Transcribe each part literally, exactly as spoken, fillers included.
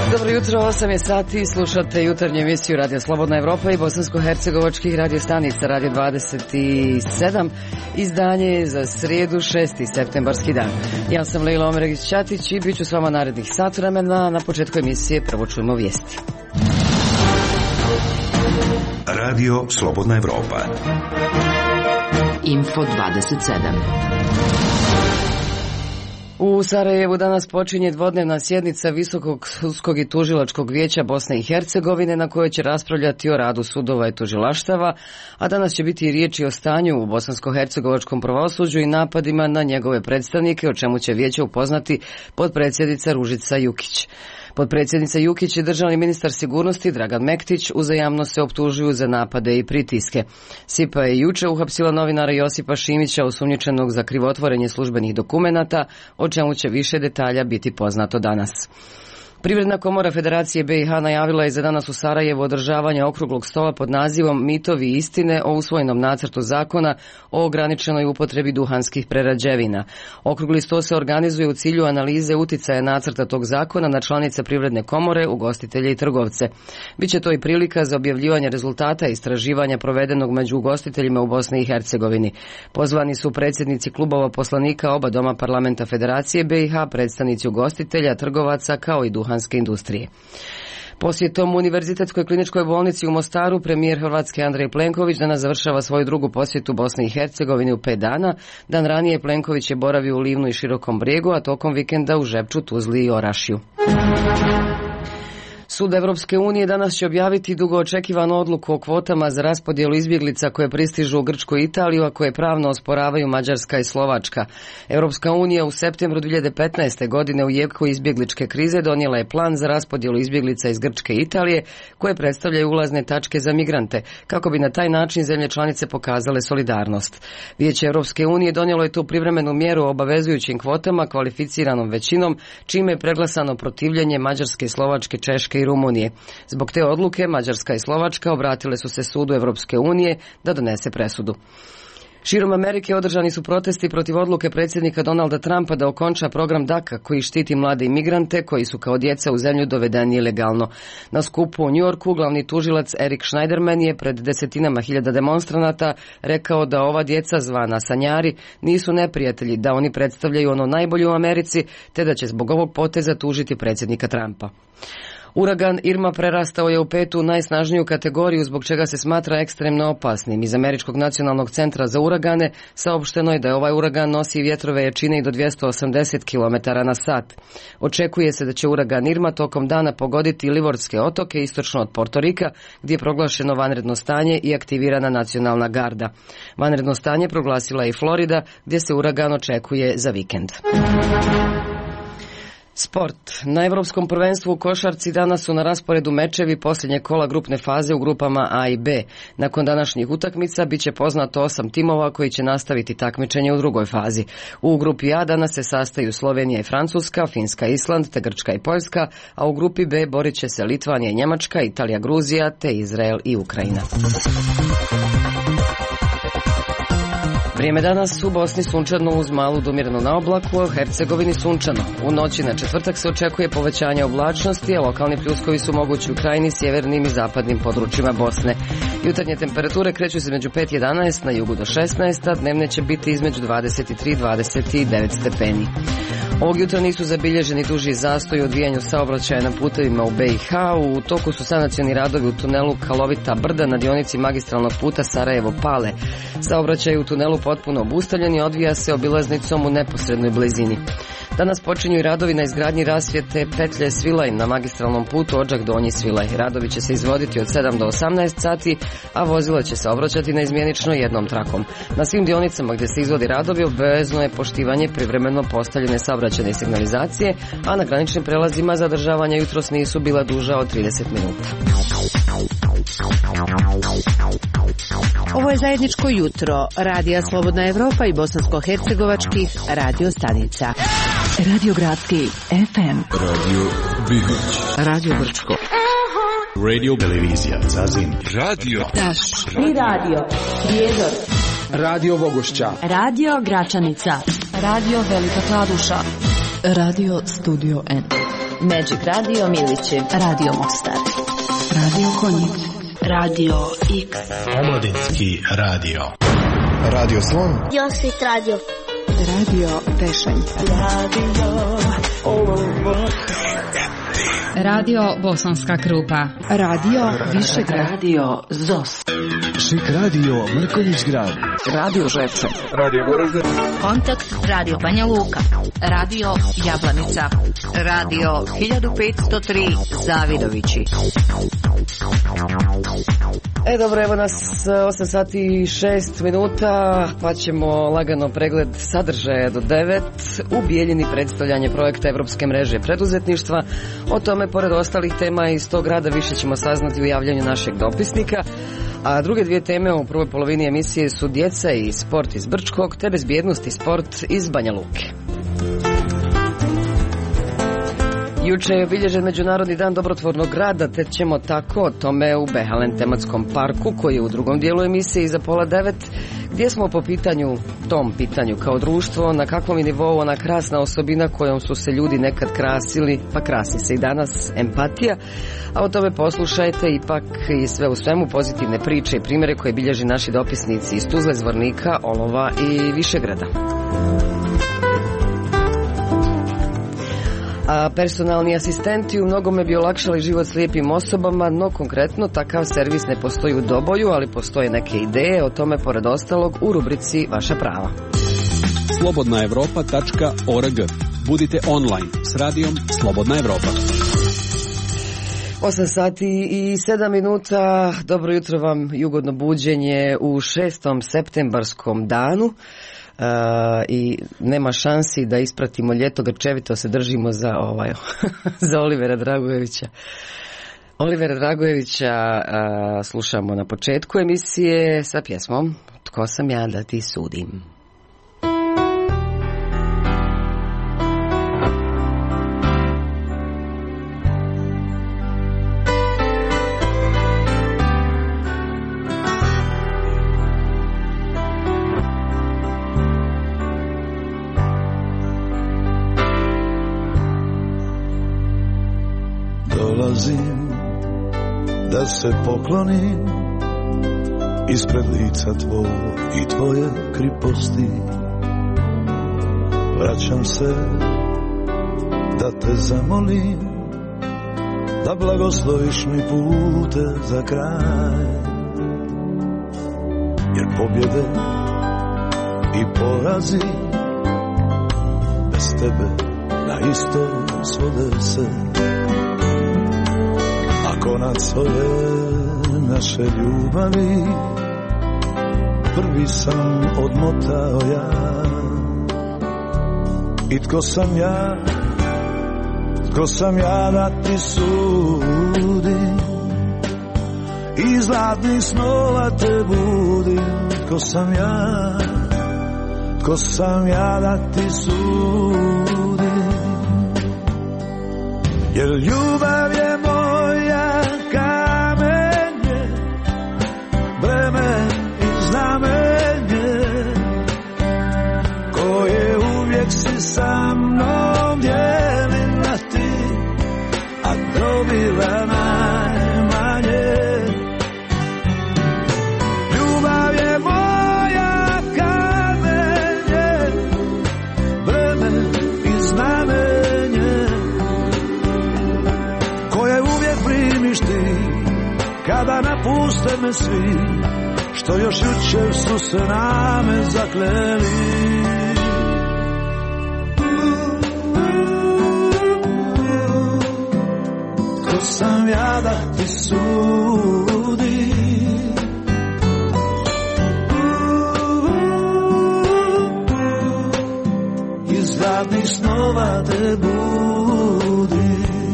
Dobro jutro, osam je sati, slušate jutarnju emisiju Radio Slobodna Evropa i bosansko-hercegovačkih radio stanica Radio dvadeset sedam, izdanje za srijedu šesti septembarski dan. Ja sam Lejla Omeregić-Ćatić i bit ću s vama narednih sat vremena. Na početku emisije prvo čujemo vijesti. Radio Slobodna Evropa. Info dvadeset sedam. U Sarajevu danas počinje dvodnevna sjednica Visokog sudskog i tužilačkog vijeća Bosne i Hercegovine na kojoj će raspravljati o radu sudova i tužilaštava, a danas će biti i riječi o stanju u bosansko-hercegovačkom pravosuđu i napadima na njegove predstavnike, o čemu će vijeće upoznati potpredsjednica Ružica Jukić. Potpredsjednica Jukić i državni ministar sigurnosti Dragan Mektić uzajamno se optužuju za napade i pritiske. S I P A je juče uhapsila novinara Josipa Šimića, osumnjičenog za krivotvorenje službenih dokumenata, o čemu će više detalja biti poznato danas. Privredna komora Federacije B i H najavila je za danas u Sarajevu održavanje okruglog stola pod nazivom Mitovi istine o usvojenom nacrtu zakona o ograničenoj upotrebi duhanskih prerađevina. Okrugli sto se organizuje u cilju analize uticaja nacrta tog zakona na članice Privredne komore, ugostitelje i trgovce. Biće to i prilika za objavljivanje rezultata istraživanja provedenog među ugostiteljima u Bosni i Hercegovini. Pozvani su predsjednici klubova poslanika oba doma parlamenta Federacije B i H, predstavnici ugostitelja, trgovaca kao i duhanskih industrije. Posjetom Univerzitetskoj kliničkoj bolnici u Mostaru premijer Hrvatske Andrej Plenković danas završava svoju drugu posjetu Bosni i Hercegovini u pet dana. Dan ranije Plenković je boravio u Livnu i Širokom Brijegu, a tokom vikenda u Žepču, Tuzli i Orašju. Sud Evropske unije danas će objaviti dugo očekivanu odluku o kvotama za raspodjelu izbjeglica koje pristižu u Grčku i Italiju, a koje pravno osporavaju Mađarska i Slovačka. Evropska unija u septembru dvije hiljade petnaeste. godine u jeku izbjegličke krize donijela je plan za raspodjelu izbjeglica iz Grčke i Italije, koje predstavljaju ulazne tačke za migrante, kako bi na taj način zemlje članice pokazale solidarnost. Vijeće Evropske unije donijelo je tu privremenu mjeru o obavezujućim kvotama kvalificiranom većinom, čime je preglasano protivljenje Mađarske, Slovačke, Češke i Rumunije. Zbog te odluke Mađarska i Slovačka obratile su se sudu Evropske unije da donese presudu. Širom Amerike održani su protesti protiv odluke predsjednika Donalda Trumpa da okonča program DACA koji štiti mlade imigrante koji su kao djeca u zemlju dovedeni ilegalno. Na skupu u Njujorku glavni tužilac Erik Schneiderman je pred desetinama hiljada demonstranata rekao da ova djeca zvana sanjari nisu neprijatelji, da oni predstavljaju ono najbolje u Americi, te da će zbog ovog poteza tužiti predsjednika Trumpa. Uragan Irma prerastao je u petu najsnažniju kategoriju, zbog čega se smatra ekstremno opasnim. Iz Američkog nacionalnog centra za uragane saopšteno je da je ovaj uragan nosi vjetrove jačine i do dvjesto osamdeset kilometara na sat. Očekuje se da će uragan Irma tokom dana pogoditi Livorske otoke istočno od Portorika, gdje je proglašeno vanredno stanje i aktivirana nacionalna garda. Vanredno stanje proglasila je i Florida, gdje se uragan očekuje za vikend. Sport. Na Evropskom prvenstvu u košarci danas su na rasporedu mečevi posljednje kola grupne faze u grupama A i B. Nakon današnjih utakmica bit će poznato osam timova koji će nastaviti takmičenje u drugoj fazi. U grupi A danas se sastaju Slovenija i Francuska, Finska i Island te Grčka i Poljska, a u grupi B borit će se Litvanija i Njemačka, Italija, Gruzija te Izrael i Ukrajina. Vrijeme danas u Bosni sunčano uz malu do umjereno na oblaku, a u Hercegovini sunčano. U noći na četvrtak se očekuje povećanje oblačnosti, a lokalni pljuskovi su mogući u krajini, sjevernim i zapadnim područjima Bosne. Jutarnje temperature kreću se među pet i jedanaest, na jugu do šesnaest, a dnevne će biti između dvadeset tri i dvadeset devet stepeni. Ovog jutra nisu zabilježeni duži zastoj u odvijanju saobraćaja na putevima u B i H. U toku su sanacioni radovi u tunelu Kalovita brda na dionici magistralnog puta Sarajevo-Pale. Saobraćaj u tunelu potpuno obustavljen i odvija se obilaznicom u neposrednoj blizini. Danas počinju i radovi na izgradnji rasvjete petlje Svilaj na magistralnom putu Odžak-Donji Svilaj. Radovi će se izvoditi od sedam do osamnaest sati, a vozilo će se obraćati naizmjenično jednom trakom. Na svim dionicama gdje se izvodi radovi obavezno je poštivanje privremeno postavljene saobraćajne signalizacije, a na graničnim prelazima zadržavanja jutros nisu bila duža od trideset minuta. Ovo je zajedničko jutro Radija Slobodna Evropa i bosansko-hercegovačkih radio stanica. Radio Gradski F M, Radio Bihać, Radio Brčko, Radio Televizija Zazin, Radio Daš i Radio Prijedor, Radio Vogošća, Radio Gračanica, Radio Velika Kladuša, Radio Studio N. Magic Radio Milići, Radio Mostar, Radio Konjic, Radio X, Omladinski radio, Radio Slon, Josvit Radio, Radio Tešanj, Radio Olovo, Radio Bosanska Krupa, Radio Višegrad, Radio Zos, Šik Radio Mrkonjić Grad, Radio Žepče, Radio Goražde, Kontakt Radio Banja Luka, Radio Jablanica, Radio hiljadu petsto tri Zavidovići. E dobro, evo nas osam sati i šest minuta, pa ćemo lagano pregled sadržaja do devet. U Bijeljini predstavljanje projekta Evropske mreže preduzetništva. O tome, pored ostalih tema iz tog grada, više ćemo saznati u javljanju našeg dopisnika. A druge dvije teme u prvoj polovini emisije su djeca i sport iz Brčkog, te bezbjednost i sport iz Banja Luke. Juče je obilježen Međunarodni dan dobrotvornog rada, te ćemo tako o tome u Behalen tematskom parku, koji je u drugom dijelu emisije iza pola devet, gdje smo po pitanju, tom pitanju kao društvo, na kakvom je nivou ona krasna osobina kojom su se ljudi nekad krasili, pa krasi se i danas, empatija. A o tome poslušajte ipak i sve u svemu pozitivne priče i primjere koje bilježi naši dopisnici iz Tuzle, Zvornika, Olova i Višegrada. A personalni asistenti u mnogome bi olakšali život slijepim osobama, no konkretno takav servis ne postoji u Doboju, ali postoje neke ideje o tome pored ostalog u rubrici Vaša prava. slobodna evropa tačka org. Budite online s radijom Slobodna Evropa. osam sati i sedam minuta, dobro jutro vam i ugodno buđenje u šestom septembarskom danu. Uh, i nema šansi da ispratimo ljeto, grčevito se držimo za ovaj za Olivera Dragojevića. Olivera Dragojevića uh, slušamo na početku emisije sa pjesmom Tko sam ja da ti sudim. Dolazim da se poklonim ispred lica tvoj i tvoje kriposti. Vraćam se da te zamolim da blagosloviš mi pute za kraj. Jer pobjede i porazi bez tebe na isto svode se. Konac ove naše ljubavi prvi sam odmotao ja. I tko sam ja, tko sam ja da ti sudim, iz zlatnih snova te budim. Tko sam ja, tko sam ja da ti sudim, jer ljubav je moja kamenje, breme i znamenje, koje uvijek si sa mnom dijelila ti, a dobila najmanje. Ljubav je moja kamenje, breme i znamenje, koje uvijek primiš ti, kada napuste me svi, što još jučer su se na me zakleli. Tko sam ja da ti sudim, iz davnih snova te budim.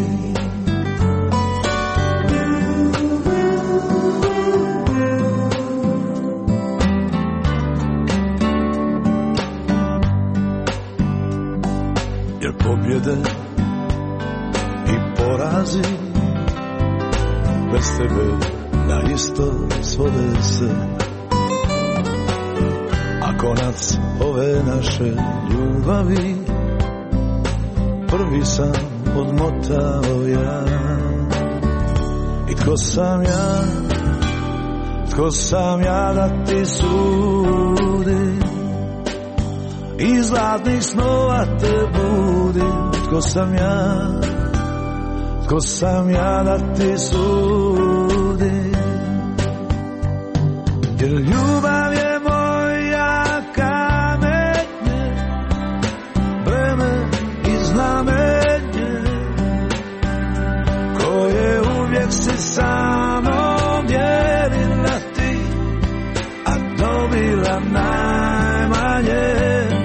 Pobjede i porazi bez tebe na isto svode se. A konac ove naše ljubavi prvi sam odmotao ja. I tko sam ja, tko sam ja da ti sudim, iz zlatnih snova te budim. Tko sam ja, tko sam ja da ti sudim, jer ljubav je moja kamenje, breme i znamenje, koje uvijek si samo mjerila ti, a dobila najmanje.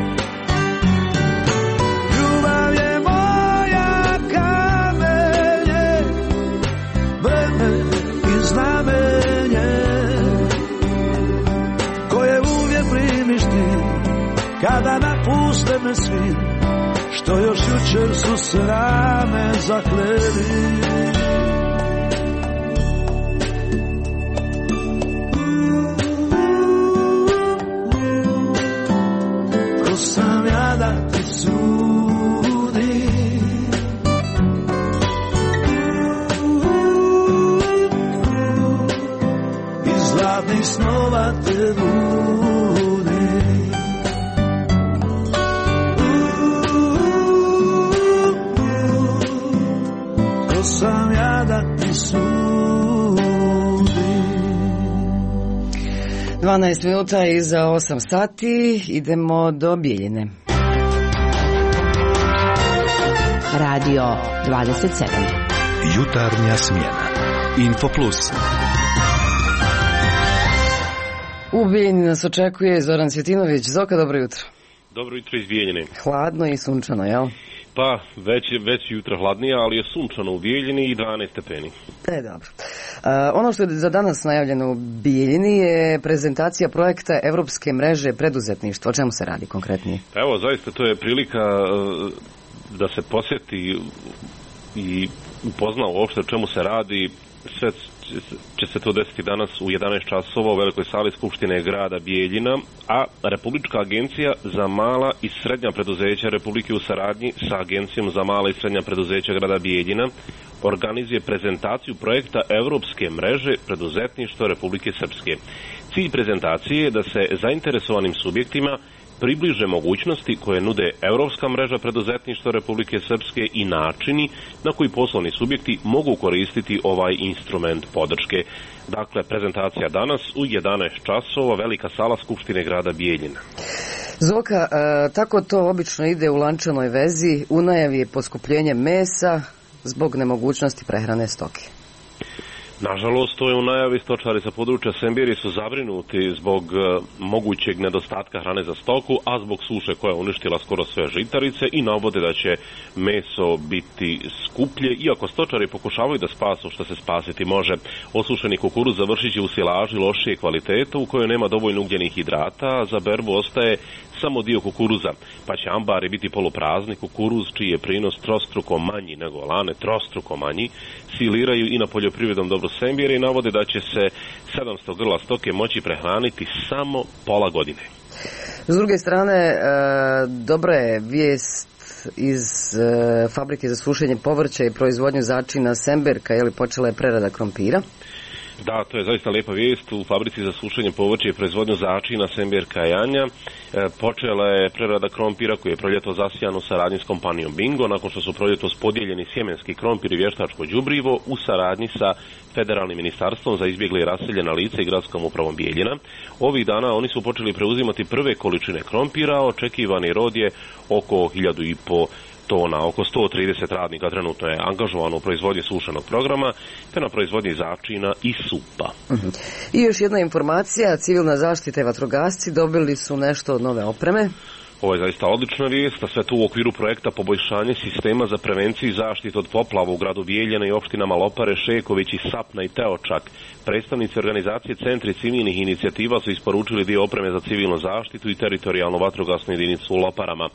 Ljubav je moja kamenje, breme i znamenje, koje uvijek primiš ti, kada napuste me svi, što još jučer su se rame zakleli. Ko sam ja da ti sudim, iz zlatnih snova te budim. Ko sam ja da ti sudim. dvanaest minuta iza osam sati, idemo do Bijeljine. Radio dvadeset sedam. Jutarnja smjena. Info Plus. U Bijeljini nas očekuje Zoran Svjetinović. Zoka, dobro jutro. Dobro jutro iz Bijeljine. Hladno i sunčano, jel? Pa, već, već jutra hladnije, ali je sunčano u Bijeljini i dvanaest stepeni. E, dobro. Uh, ono što je za danas najavljeno u Bijeljini je prezentacija projekta Evropske mreže preduzetništva. O čemu se radi konkretnije? Evo, zaista to je prilika uh, da se posjeti i upozna uopšte o čemu se radi. Sve će se to desiti danas u jedanaest časova u velikoj sali Skupštine grada Bijeljina, a Republička agencija za mala i srednja preduzeća Republike u saradnji sa Agencijom za mala i srednja preduzeća grada Bijeljina organizuje prezentaciju projekta Evropske mreže preduzetništva Republike Srpske. Cilj prezentacije je da se zainteresovanim subjektima približe mogućnosti koje nude Evropska mreža preduzetništva Republike Srpske i načini na koji poslovni subjekti mogu koristiti ovaj instrument podrške. Dakle, prezentacija danas u jedanaest časova, velika sala Skupštine grada Bijeljina. Zoka, e, tako to obično ide u lančanoj vezi. U najavi je poskupljenje mesa zbog nemogućnosti prehrane stoke. Nažalost, to je u najavi. Stočari sa područja Sembirije su zabrinuti zbog mogućeg nedostatka hrane za stoku, a zbog suše koja je uništila skoro sve žitarice i navode da će meso biti skuplje, iako stočari pokušavaju da spasu što se spasiti može. Osušeni kukuruz završit će u silaži lošije kvalitete u kojoj nema dovoljno ugljenih hidrata, a za berbu ostaje samo dio kukuruza, pa će ambari biti poluprazni. Kukuruz, čiji je prinos trostruko manji nego lane, trostruko manji, siliraju i na poljoprivrednom dobru Sembire i navode da će se sedamsto grla stoke moći prehraniti samo pola godine. S druge strane, e, dobra je vijest iz e, fabrike za sušenje povrća i proizvodnju začina Semberka, je li počela je prerada krompira? Da, to je zaista lijepa vijest. U fabrici za sušenje povrća i proizvodnju začina Semberka Janja e, počela je prerada krompira koji je proljeto zasijan u saradnji s kompanijom Bingo, nakon što su proljetos podijeljeni sjemenski krompir i vještačko đubrivo u saradnji sa Federalnim ministarstvom za izbjegle i raseljena lica i gradskom upravom Bijeljina. Ovih dana oni su počeli preuzimati prve količine krompira, očekivani rod je oko hiljadu i po tona. Oko sto trideset radnika trenutno je angažovano u proizvodnji sušenog programa te na proizvodnji začina i supa. Uh-huh. I još jedna informacija, civilna zaštita i vatrogasci dobili su nešto od nove opreme. Ovo je zaista odlična vijest, a sve to u okviru projekta poboljšanje sistema za prevenciju i zaštitu od poplava u gradu Bijeljina i opštinama Lopare, Šeković i Sapna i Teočak. Predstavnici organizacije Centri civilnih inicijativa su isporučili dio opreme za civilnu zaštitu i teritorijalnu vatrogasnu jedinicu u Loparama.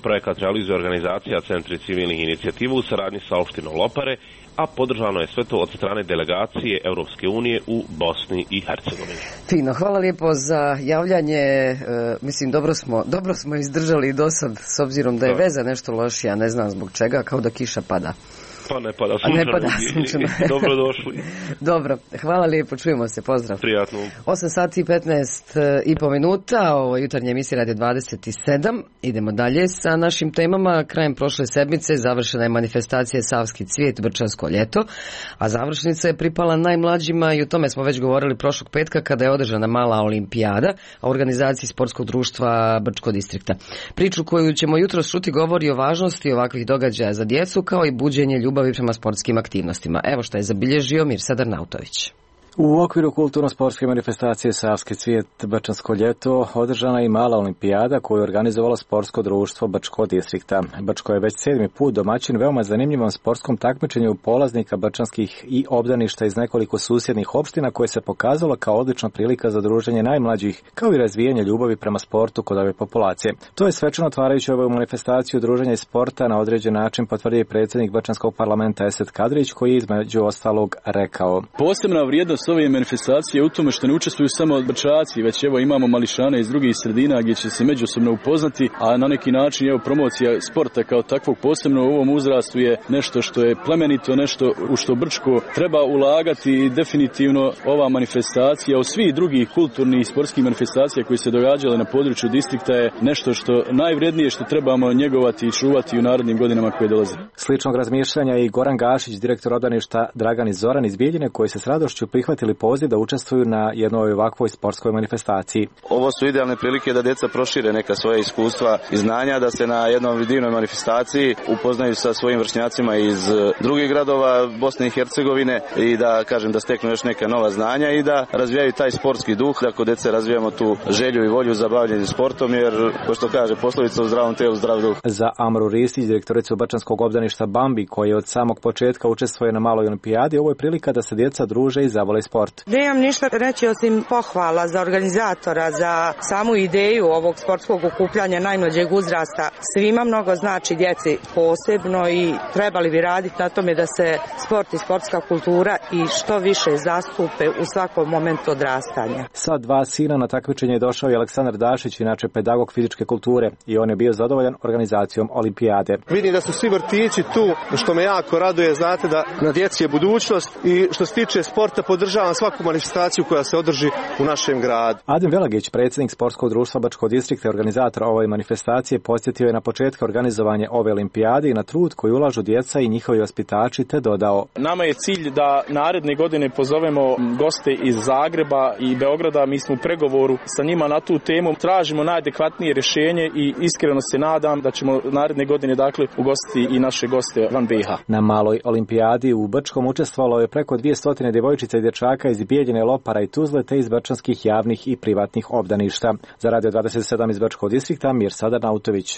Projekat realizuje organizacija Centri civilnih inicijativa u saradnji sa opštinom Lopare, a podržano je sve to od strane delegacije Europske unije u Bosni i Hercegovini. Fino, hvala lijepo za javljanje. E, mislim, dobro smo, dobro smo izdržali do sad, s obzirom da je veza nešto lošija, ne znam zbog čega, kao da kiša pada. Pa ne pada sunčano. Ne pada sunčano. Dobro došli. Dobro, hvala lijepo, čujemo se, pozdrav. Prijatno. osam sati i petnaest i po minuta, ovo je jutarnje emisije Radio dvadeset sedam. Idemo dalje sa našim temama. Krajem prošle sedmice završena je manifestacija Savski cvijet, Brčansko ljeto, a završnica je pripala najmlađima i o tome smo već govorili prošlog petka kada je održana mala olimpijada u organizaciji Sportskog društva Brčko distrikta. Priču koju ćemo jutros čuti govori o važnosti ovakvih događaja za djecu kao i buđenje ljubavi prema sportskim aktivnostima. Evo što je zabilježio Mirsad Arnautović. U okviru kulturno-sportske manifestacije Savski cvijet Brčansko ljeto održana je i mala olimpijada koju je organizovalo sportsko društvo Brčko distrikta. Brčko je već sedmi put domaćin veoma zanimljivom sportskom takmičenju polaznika brčanskih i obdaništa iz nekoliko susjednih opština koje se pokazalo kao odlična prilika za druženje najmlađih kao i razvijanje ljubavi prema sportu kod ove populacije. To je svečano otvarajući ovu manifestaciju druženja i sporta na određen način potvrdio i predsjednik Brčanskog parlamenta Esed Kadrić koji je između ostalog rekao: Posebna vrijednost ove manifestacije je u tome što ne učestvuju samo Brčaci, već evo imamo mališane iz drugih sredina gdje će se međusobno upoznati, a na neki način evo promocija sporta kao takvog posebno u ovom uzrastu je nešto što je plemenito, nešto u što Brčko treba ulagati i definitivno ova manifestacija od svih drugih kulturnih i sportskih manifestacija koji se događale na području distrikta je nešto što najvrednije što trebamo njegovati i čuvati u narednim godinama koje dolaze. Sličnog razmišljanja je i Goran Gašić, direktor obdaništa Dragan i Zoran iz Bijeljine, koji se s radošću prihvatili poziv da učestvuju na jednoj ovakvoj sportskoj manifestaciji. Ovo su idealne prilike da djeca prošire neka svoja iskustva i znanja, da se na jednom divnoj manifestaciji upoznaju sa svojim vršnjacima iz drugih gradova Bosne i Hercegovine i da kažem da steknu još neka nova znanja i da razvijaju taj sportski duh, da kod djece razvijamo tu želju i volju za bavljenje sportom, jer ko što kaže poslovica u zdravom telu zdrav duh. Za Amru Ristić, direktoricu Brčanskog obdaništa Bambi, koji od samog početka učestvuje na maloj olimpijadi, ovo je prilika da se djeca druže i zavole sport. Nemam ništa reći osim pohvala za organizatora, za samu ideju ovog sportskog okupljanja najmlađeg uzrasta. Svima mnogo znači, djeci posebno, i trebali bi raditi na tome da se sport i sportska kultura i što više zastupe u svakom momentu odrastanja. Sa dva sina na takmičenje je došao i Aleksandar Dašić, inače pedagog fizičke kulture, i on je bio zadovoljan organizacijom olimpijade. Vidim da su svi vrtići tu, što me jako raduje, znate da na djeci je budućnost, i što se tiče sporta podržavam svaku manifestaciju koja se održi u našem gradu. Adem Velagić, predsjednik Sportskog društva Brčko distrikta i organizator ove manifestacije, posjetio je na početku organizovanje ove olimpijade i na trud koji ulažu djeca i njihovi vaspitači, te dodao: Nama je cilj da naredne godine pozovemo goste iz Zagreba i Beograda. Mi smo u pregovoru sa njima na tu temu, tražimo najadekvatnije rješenje i iskreno se nadam da ćemo naredne godine dakle ugostiti i naše goste van B iH. Na maloj olimpijadi u Brčkom učestvovalo je preko dvjesto djevojčica i dječaka iz Bijeljine, Lopara i Tuzle, te iz brčanskih javnih i privatnih obdaništa. Za Radio dvadeset sedam iz Brčkog distrikta, Mirsad Arnautović.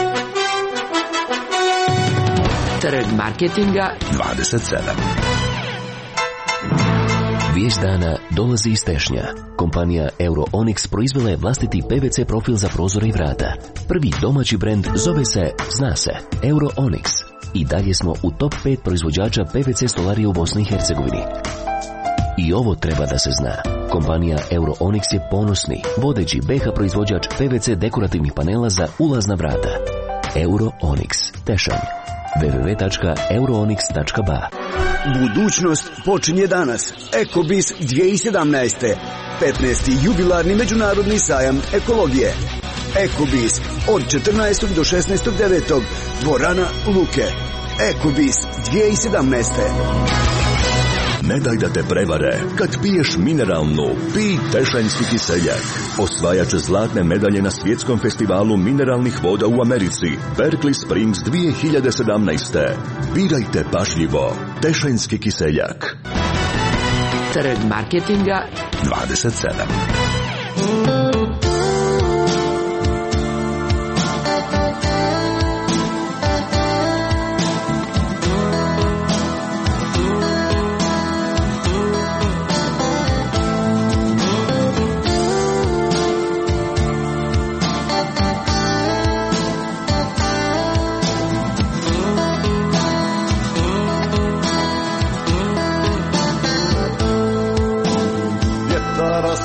Trg marketinga dvadeset sedam. Vijest dana dolazi iz Tešnja. Kompanija EuroOnix proizvela je vlastiti P V C profil za prozore i vrata. Prvi domaći brend zove se, zna se, EuroOnix. I dalje smo u top pet proizvođača P V C stolarije u Bosni i Hercegovini. I ovo treba da se zna. Kompanija EuroOnix je ponosni, vodeći B iH proizvođač P V C dekorativnih panela za ulazna vrata. EuroOnix, Tešanj. w w w tačka euroonix tačka b a. Budućnost počinje danas. Ekobis dvije tisuće sedamnaeste. petnaesti jubilarni međunarodni sajam ekologije. Ekobis od četrnaestog do šesnaestog devetog. Dvorana Luke. Ekobis dvije tisuće sedamnaeste. Ne daj da te prevare. Kad piješ mineralnu, pij Tešanjski kiseljak. Osvajač zlatne medalje na svjetskom festivalu mineralnih voda u Americi. Berkeley Springs dvije tisuće sedamnaeste. Birajte pažljivo. Tešanjski kiseljak. Trg marketinga dvadeset sedam.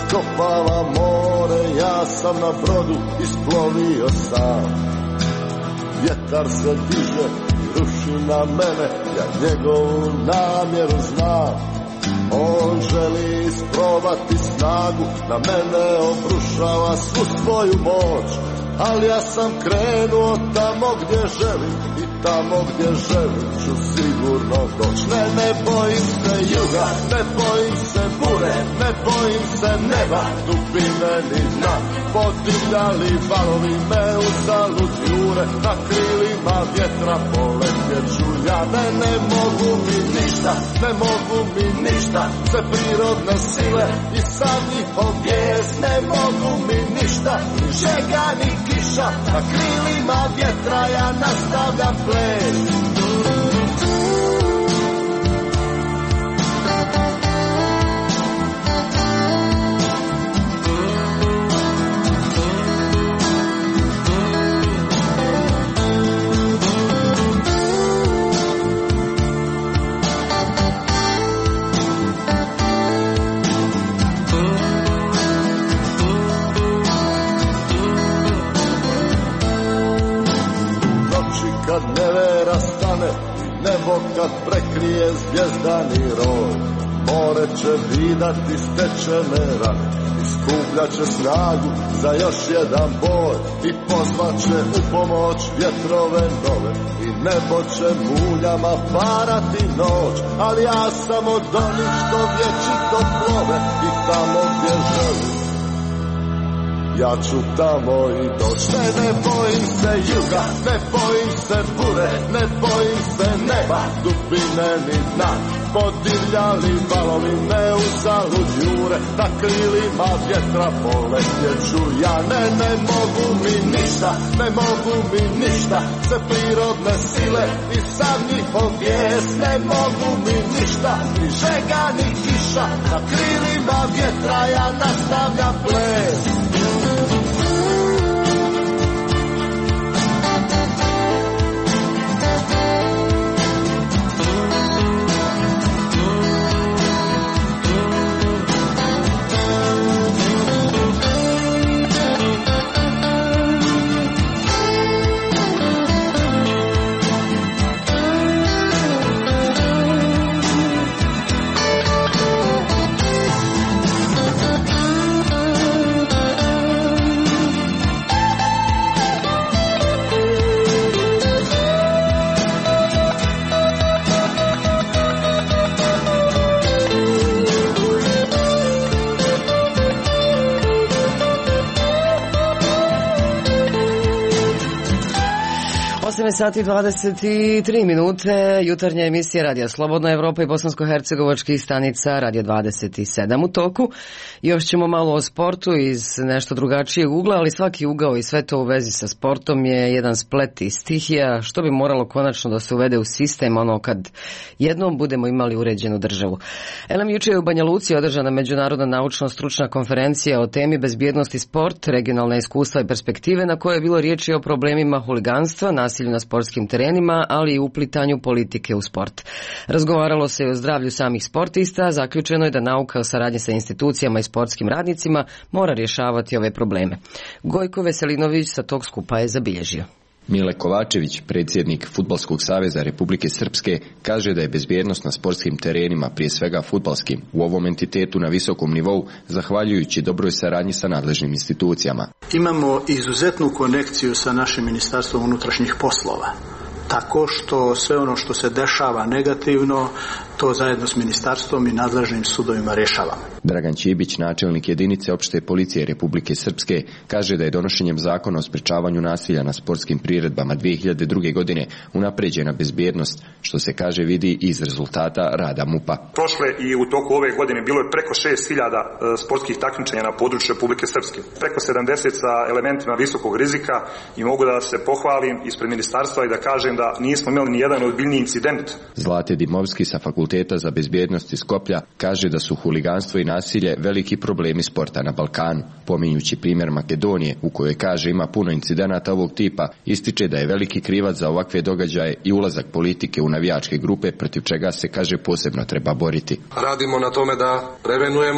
iskopava more, ja sam na brodu isplovio sam. Vjetar se diže i ruši na mene, ja njegovu namjeru znam. On želi isprobati snagu, na mene obrušava svu svoju moć. Ali ja sam krenuo tamo gdje želim i tamo gdje želim ću sigurno doći. Ne, ne bojim se juga, ne bojim se bure, ne bojim se neba, dubine ni dna. Podivljali valovi me uzalud jure, na krilima vjetra poletjet ću ja. Ne, ne mogu mi ništa, ne mogu mi ništa, sve prirodne sile i sam njihov bijes. Ne mogu mi ništa, ni žega ni kiša, na krilima vjetra ja nastavljam ples. Kad nevera stane i nebo kad prekrije zvijezdani roj, more će vidati stečene rane, iskupljat će snagu za još jedan boj i pozvat će u pomoć vjetrove nove i nebo će muljama parati noć. Ali ja sam od onih što vječito plove i tamo gdje želim ja ću tamo i doći. Ne, ne bojim se juga, ne bojim se bure, ne bojim se neba, dubine ni dna. Podivljali valovi me uzalud jure, na krilima vjetra poletjet ću ja. Ne, ne mogu mi ništa, ne mogu mi ništa, sve prirodne sile i sam njihov bijes. Ne mogu mi ništa, ni žega ni kiša, na krilima vjetra ja nastavljam ples. osam sati dvadeset tri minute, jutarnja emisija Radija Slobodna Evropa i bosansko-hercegovačkih stanica Radio dvadeset sedam u toku. Još ćemo malo o sportu iz nešto drugačijeg ugla, ali svaki ugao i sve to u vezi sa sportom je jedan splet i stihija, što bi moralo konačno da se uvede u sistem, ono kad jednom budemo imali uređenu državu. Elem, juče je u Banja Luci održana međunarodna naučno-stručna konferencija o temi bezbjednosti sport, regionalna iskustva i perspektive, na kojoj je bilo riječi o problemima huliganstva, nasilju na sportskim terenima, ali i uplitanju politike u sport. Razgovaralo se i o zdravlju samih sportista, zaključeno je da nauka o saradnji sa institucijama i sportskim radnicima mora rješavati ove probleme. Gojko Veselinović sa tog skupa je zabilježio. Mile Kovačević, predsjednik Fudbalskog saveza Republike Srpske, kaže da je bezbjednost na sportskim terenima, prije svega fudbalskim, u ovom entitetu na visokom nivou, zahvaljujući dobroj saradnji sa nadležnim institucijama. Imamo izuzetnu konekciju sa našim Ministarstvom unutrašnjih poslova, tako što sve ono što se dešava negativno, to zajedno s ministarstvom i nadležnim sudovima rješavamo. Dragan Čibić, načelnik jedinice opšte policije Republike Srpske, kaže da je donošenjem zakona o sprečavanju nasilja na sportskim priredbama dvije hiljade druge. godine unapređena bezbjednost, što se kaže vidi iz rezultata rada MUP-a. Prošle i u toku ove godine bilo je preko šest hiljada sportskih takmičenja na području Republike Srpske. Preko sedamdeset sa elementima visokog rizika i mogu da se pohvalim ispred ministarstva i da kažem da nismo imali ni jedan ozbiljniji incident. Zlate Dimovski sa Fakulteta za bezbjednost iz Skoplja kaže da su huliganstvo i nasilje veliki problemi sporta na Balkanu. Pominjući primjer Makedonije, u kojoj kaže ima puno incidenata ovog tipa, ističe da je veliki krivac za ovakve događaje i ulazak politike u navijačke grupe, protiv čega se, kaže, posebno treba boriti. Radimo na tome da prevenujemo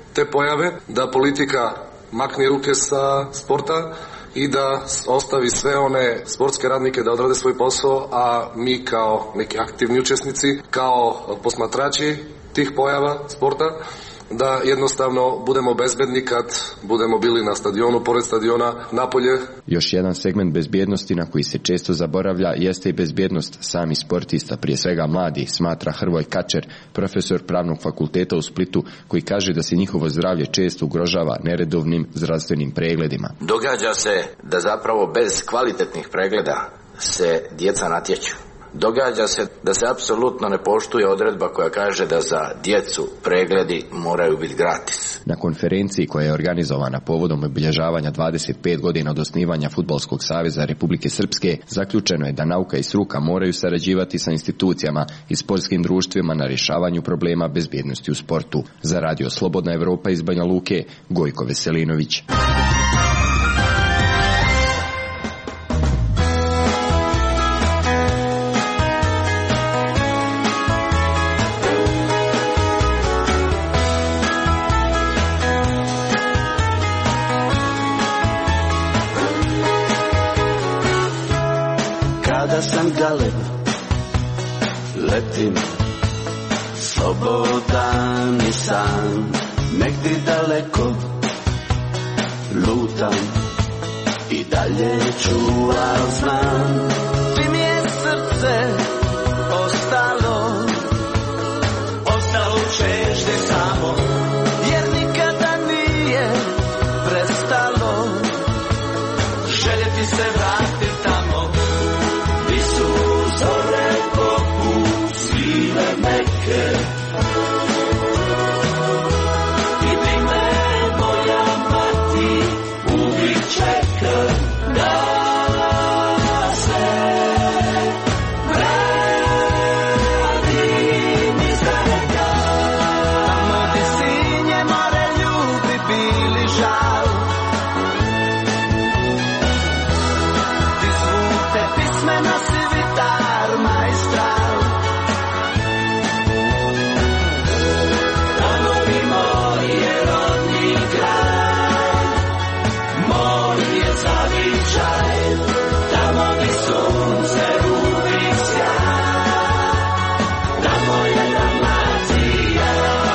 te pojave, da politika makne ruke sa sporta i da ostavi sve one sportske radnike da odrade svoj posao, a mi kao neki aktivni učesnici, kao posmatrači tih pojava sporta, da jednostavno budemo bezbedni kad budemo bili na stadionu, pored stadiona, napolje. Još jedan segment bezbjednosti na koji se često zaboravlja jeste i bezbjednost samih sportista, prije svega mladi, smatra Hrvoj Kačer, profesor Pravnog fakulteta u Splitu, koji kaže da se njihovo zdravlje često ugrožava neredovnim zdravstvenim pregledima. Događa se da zapravo bez kvalitetnih pregleda se djeca natječu. Događa se da se apsolutno ne poštuje odredba koja kaže da za djecu pregledi moraju biti gratis. Na konferenciji koja je organizovana povodom obilježavanja dvadeset pet godina od osnivanja Fudbalskog saveza Republike Srpske, zaključeno je da nauka i struka moraju sarađivati sa institucijama i sportskim društvima na rješavanju problema bezbjednosti u sportu. Za Radio Slobodna Evropa iz Banja Luke, Gojko Veselinović. Kada sam galeb, letim, slobodan i sam, negdje daleko, lutam i dalje ću, al znam, ti mi je srce ostalo, ostalo u čežnji samo, jer nikada nije prestalo, željeti se vratiti tamo. Zore poput svile meke i ti me moja mati uvijek čeka da se vratim iz daleka. Tamo gdje sinje more ljubi bili žal, ti zvute pismena si vitar majstral. Tamo bi moj je rodni kraj, moj je zavičaj, tamo bi sunce uvijek sjaj, tamo je Dalmacija.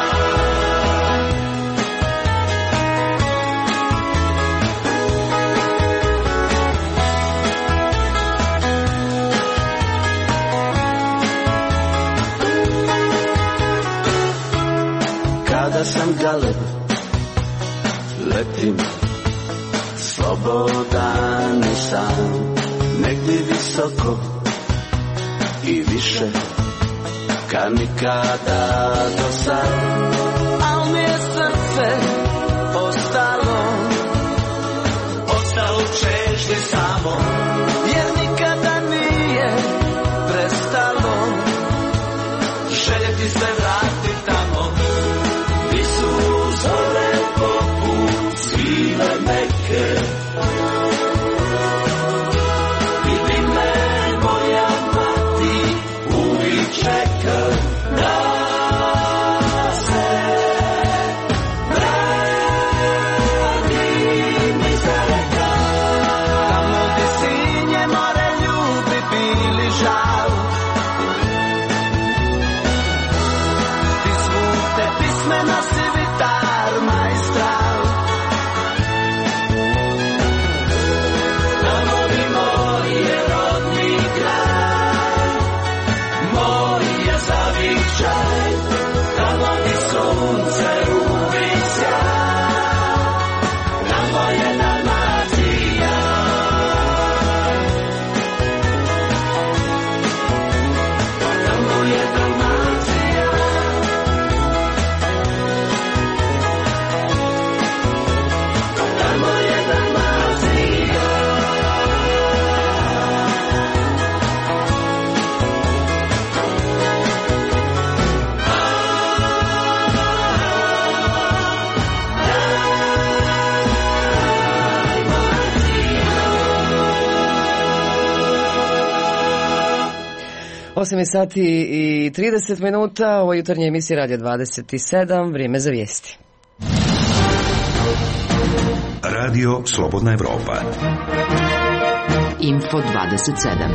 Kada sam galeb, letim, slobodan i sam, negdje visoko i više, kad nikada do sad. Al mi je srce ostalo, ostalo u čežnji samo, jer nikada nije prestalo, željeti se vratiti tamo. Zore poput svile meke i ti me moja mati uvijek čeka da se vratim iz daleka. Tamo gdje sinje more ljubi bili žal, ti zvute pismena si vitar majstral. Tamo bi moj je rodni kraj, moj je zavičaj, tamo bi sunce uvijek sjaj, tamo je Dalmacija. Tamo je Dalmacija. Tamo je Dalmacija. osam je sati i trideset minuta, ovo jutarnje emisije Radio dvadeset sedam, vrijeme za vijesti. Radio Slobodna Evropa. Info dvadeset sedam.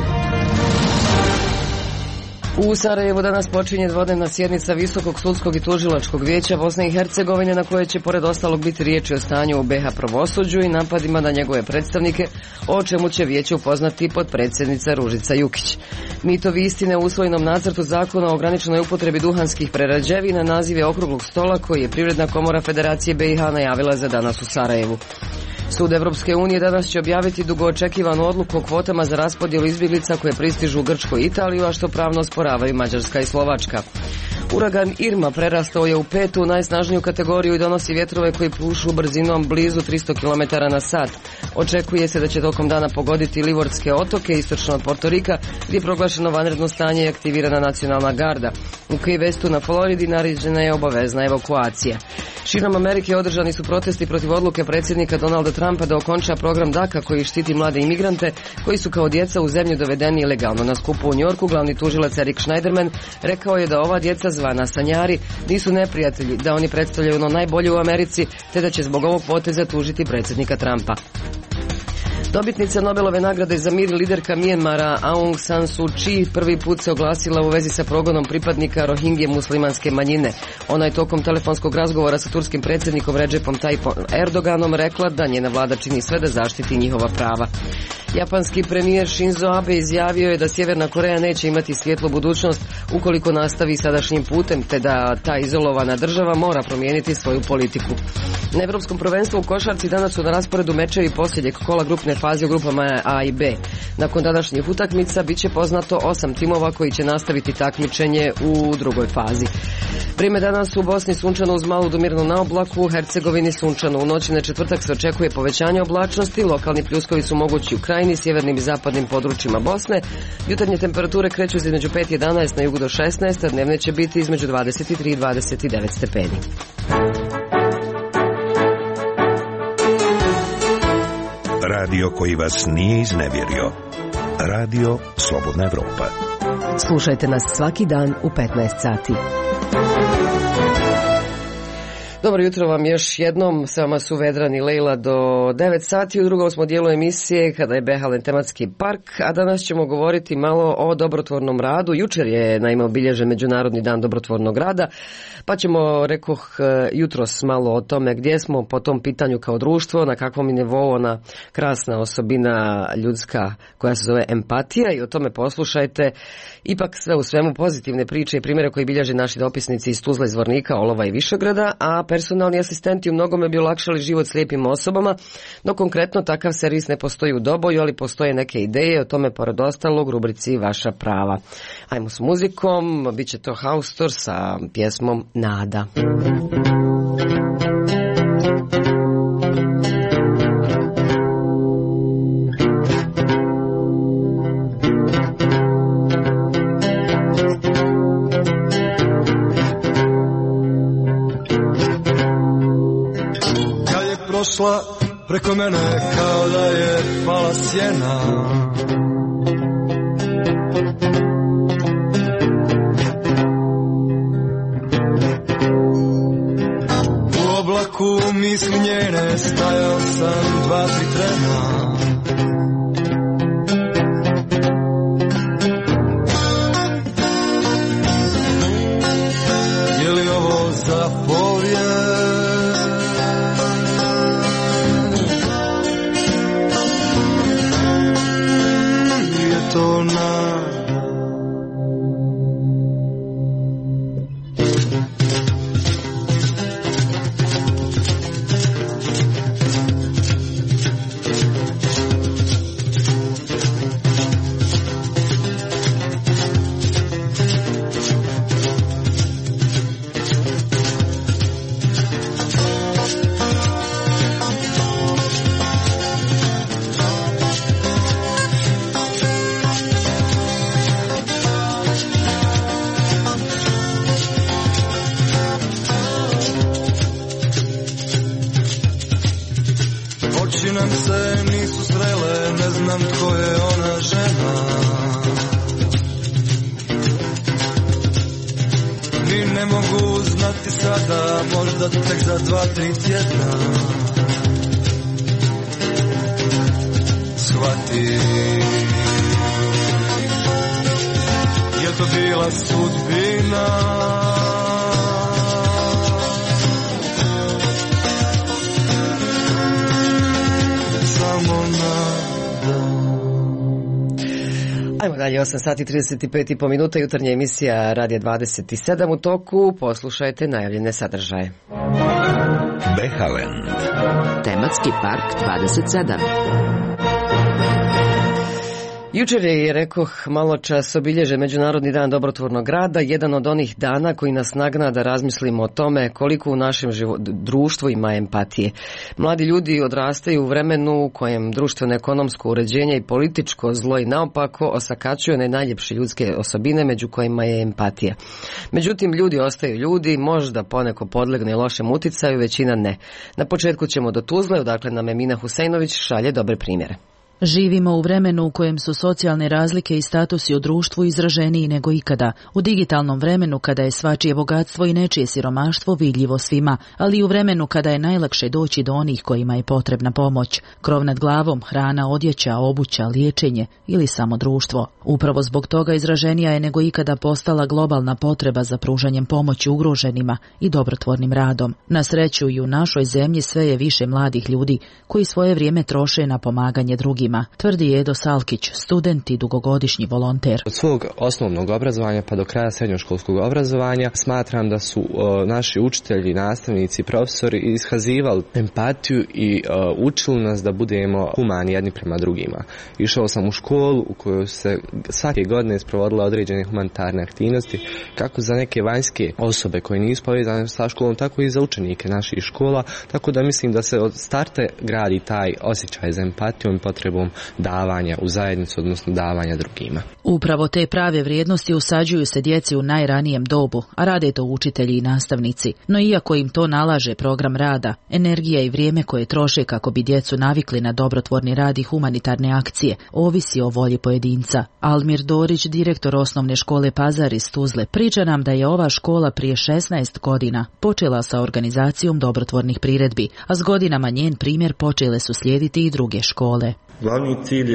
U Sarajevu danas počinje dvodnevna sjednica Visokog sudskog i tužilačkog vijeća Bosne i Hercegovine, na kojoj će pored ostalog biti riječi o stanju u be ha pravosuđu i napadima na njegove predstavnike, o čemu će vijeće upoznati potpredsjednica Ružica Jukić. Mitovi istine u usvojenom nacrtu zakona o ograničenoj upotrebi duhanskih prerađevina naziv je okruglog stola koji je Privredna komora Federacije be i ha najavila za danas u Sarajevu. Sud Evropske unije danas će objaviti dugoočekivanu odluku o kvotama za raspodjelu izbjeglica koje pristižu u Grčku i Italiju, a što pravno osporavaju Mađarska i Slovačka. Uragan Irma prerastao je u petu najsnažniju kategoriju i donosi vjetrove koji pušu brzinom blizu tristo kilometara na sat. Očekuje se da će tokom dana pogoditi Livorske otoke, istočno od Portorika, gdje je proglašeno vanredno stanje i aktivirana nacionalna garda. U Key Westu na Floridi naređena je obavezna evakuacija. Širom Amerike održani su protesti protiv odluke predsjednika Donalda Trumpa da okonča program daka koji štiti mlade imigrante koji su kao djeca u zemlju dovedeni ilegalno. Na skupu u Njorku glavni tužilac Erik Schneiderman rekao je da ova djeca zvana sanjari nisu neprijatelji, da oni predstavljaju ono najbolje u Americi, te da će zbog ovog poteza tužiti predsjednika Trumpa. Dobitnica Nobelove nagrade za mir, liderka Mijenmara Aung San Suu Kyi prvi put se oglasila u vezi sa progonom pripadnika Rohingje muslimanske manjine. Ona je tokom telefonskog razgovora sa turskim predsjednikom Recepom Tayyipom Erdoganom rekla da njena vlada čini sve da zaštiti njihova prava. Japanski premijer Shinzo Abe izjavio je da Sjeverna Koreja neće imati svjetlu budućnost ukoliko nastavi sadašnjim putem, te da ta izolovana država mora promijeniti svoju politiku. Na Evropskom prvenstvu u košarci danas su na rasporedu mečevi posljednjeg kola grupne faze u grupama A i B. Nakon današnjih utakmica bit će poznato osam timova koji će nastaviti takmičenje u drugoj fazi. Vrijeme danas u Bosni sunčano uz malu do mirno na oblaku, u Hercegovini sunčano. U noći na četvrtak se očekuje povećanje oblačnosti, lokalni pljuskovi su mogući u krajini, sjevernim i zapadnim područjima Bosne. Jutarnje temperature kreću se između pet i jedanaest, na jugu do šesnaest, a dnevne će biti između dvadeset tri i dvadeset devet stepeni. Radio koji vas nije iznevjerio. Radio Slobodna Evropa. Slušajte nas svaki dan u petnaest sati. Dobro jutro vam još jednom, s vama su Vedran i Lejla do devet sati, u drugom smo dijelu emisije kada je Behalen tematski park, a danas ćemo govoriti malo o dobrotvornom radu. Jučer je naime obilježen Međunarodni dan dobrotvornog rada, pa ćemo, rekoh, jutros malo o tome gdje smo po tom pitanju kao društvo, na kakvom je nivou ona krasna osobina ljudska koja se zove empatija, i o tome poslušajte. Ipak sve u svemu pozitivne priče i primjere koji bilježe naši dopisnici iz Tuzla, iz Zvornika, Olova i Višegrada, a personalni asistenti u mnogome bi olakšali život slijepim osobama, no konkretno takav servis ne postoji u Doboju, ali postoje neke ideje, o tome pored ostalog u rubrici Vaša prava. Ajmo s muzikom, bit će to Haustor sa pjesmom Nada. Prošla preko mene kao da je pala sjena. U oblaku misli njene stajao sam dva, tri trena. Je li ovo za povijest? To nada. uhvati. Je to bila sudbina? Samo nada. Ajmo dalje, osam sati trideset pet i po minuta, jutarnja emisija Radija dvadeset sedam u toku. Poslušajte najavljene sadržaje. Behalen. Tematski park dvadeset sedam. Jučer je, rekoh malo čas, obilježen Međunarodni dan dobrotvornog rada, jedan od onih dana koji nas nagna da razmislimo o tome koliko u našem život, društvu ima empatije. Mladi ljudi odrastaju u vremenu u kojem društveno ekonomsko uređenje i političko zlo i naopako osakačuju one najljepše ljudske osobine među kojima je empatija. Međutim, ljudi ostaju ljudi, možda poneko podlegne lošem uticaju, većina ne. Na početku ćemo do Tuzle, odakle nam Emina Husejnović šalje dobre primjere. Živimo u vremenu u kojem su socijalne razlike i statusi u društvu izraženiji nego ikada. U digitalnom vremenu kada je svačije bogatstvo i nečije siromaštvo vidljivo svima, ali i u vremenu kada je najlakše doći do onih kojima je potrebna pomoć. Krov nad glavom, hrana, odjeća, obuća, liječenje ili samo društvo. Upravo zbog toga izraženija je nego ikada postala globalna potreba za pružanjem pomoći ugroženima i dobrotvornim radom. Na sreću i u našoj zemlji sve je više mladih ljudi koji svoje vrijeme troše na pomaganje drugima, tvrdi Edo Salkić, student i dugogodišnji volonter. Od svog osnovnog obrazovanja pa do kraja srednjoškolskog obrazovanja smatram da su o, naši učitelji, nastavnici, profesori iskazivali empatiju i o, učili nas da budemo humani jedni prema drugima. Išao sam u školu u kojoj se svake godine sprovodile određene humanitarne aktivnosti, kako za neke vanjske osobe koje nisu povezane sa školom, tako i za učenike naših škola, tako da mislim da se od starta gradi taj osjećaj za empatijom i potrebom davanja u zajednicu, odnosno davanja drugima. Upravo te prave vrijednosti usađuju se djeci u najranijem dobu, a rade to učitelji i nastavnici. No iako im to nalaže program rada, energija i vrijeme koje troše kako bi djecu navikli na dobrotvorni rad i humanitarne akcije, ovisi o volji pojedinca. Almir Dorić, direktor osnovne škole Pazar iz Tuzle, priča nam da je ova škola prije šesnaest godina počela sa organizacijom dobrotvornih priredbi, a s godinama njen primjer počele su slijediti i druge škole. Glavni cilj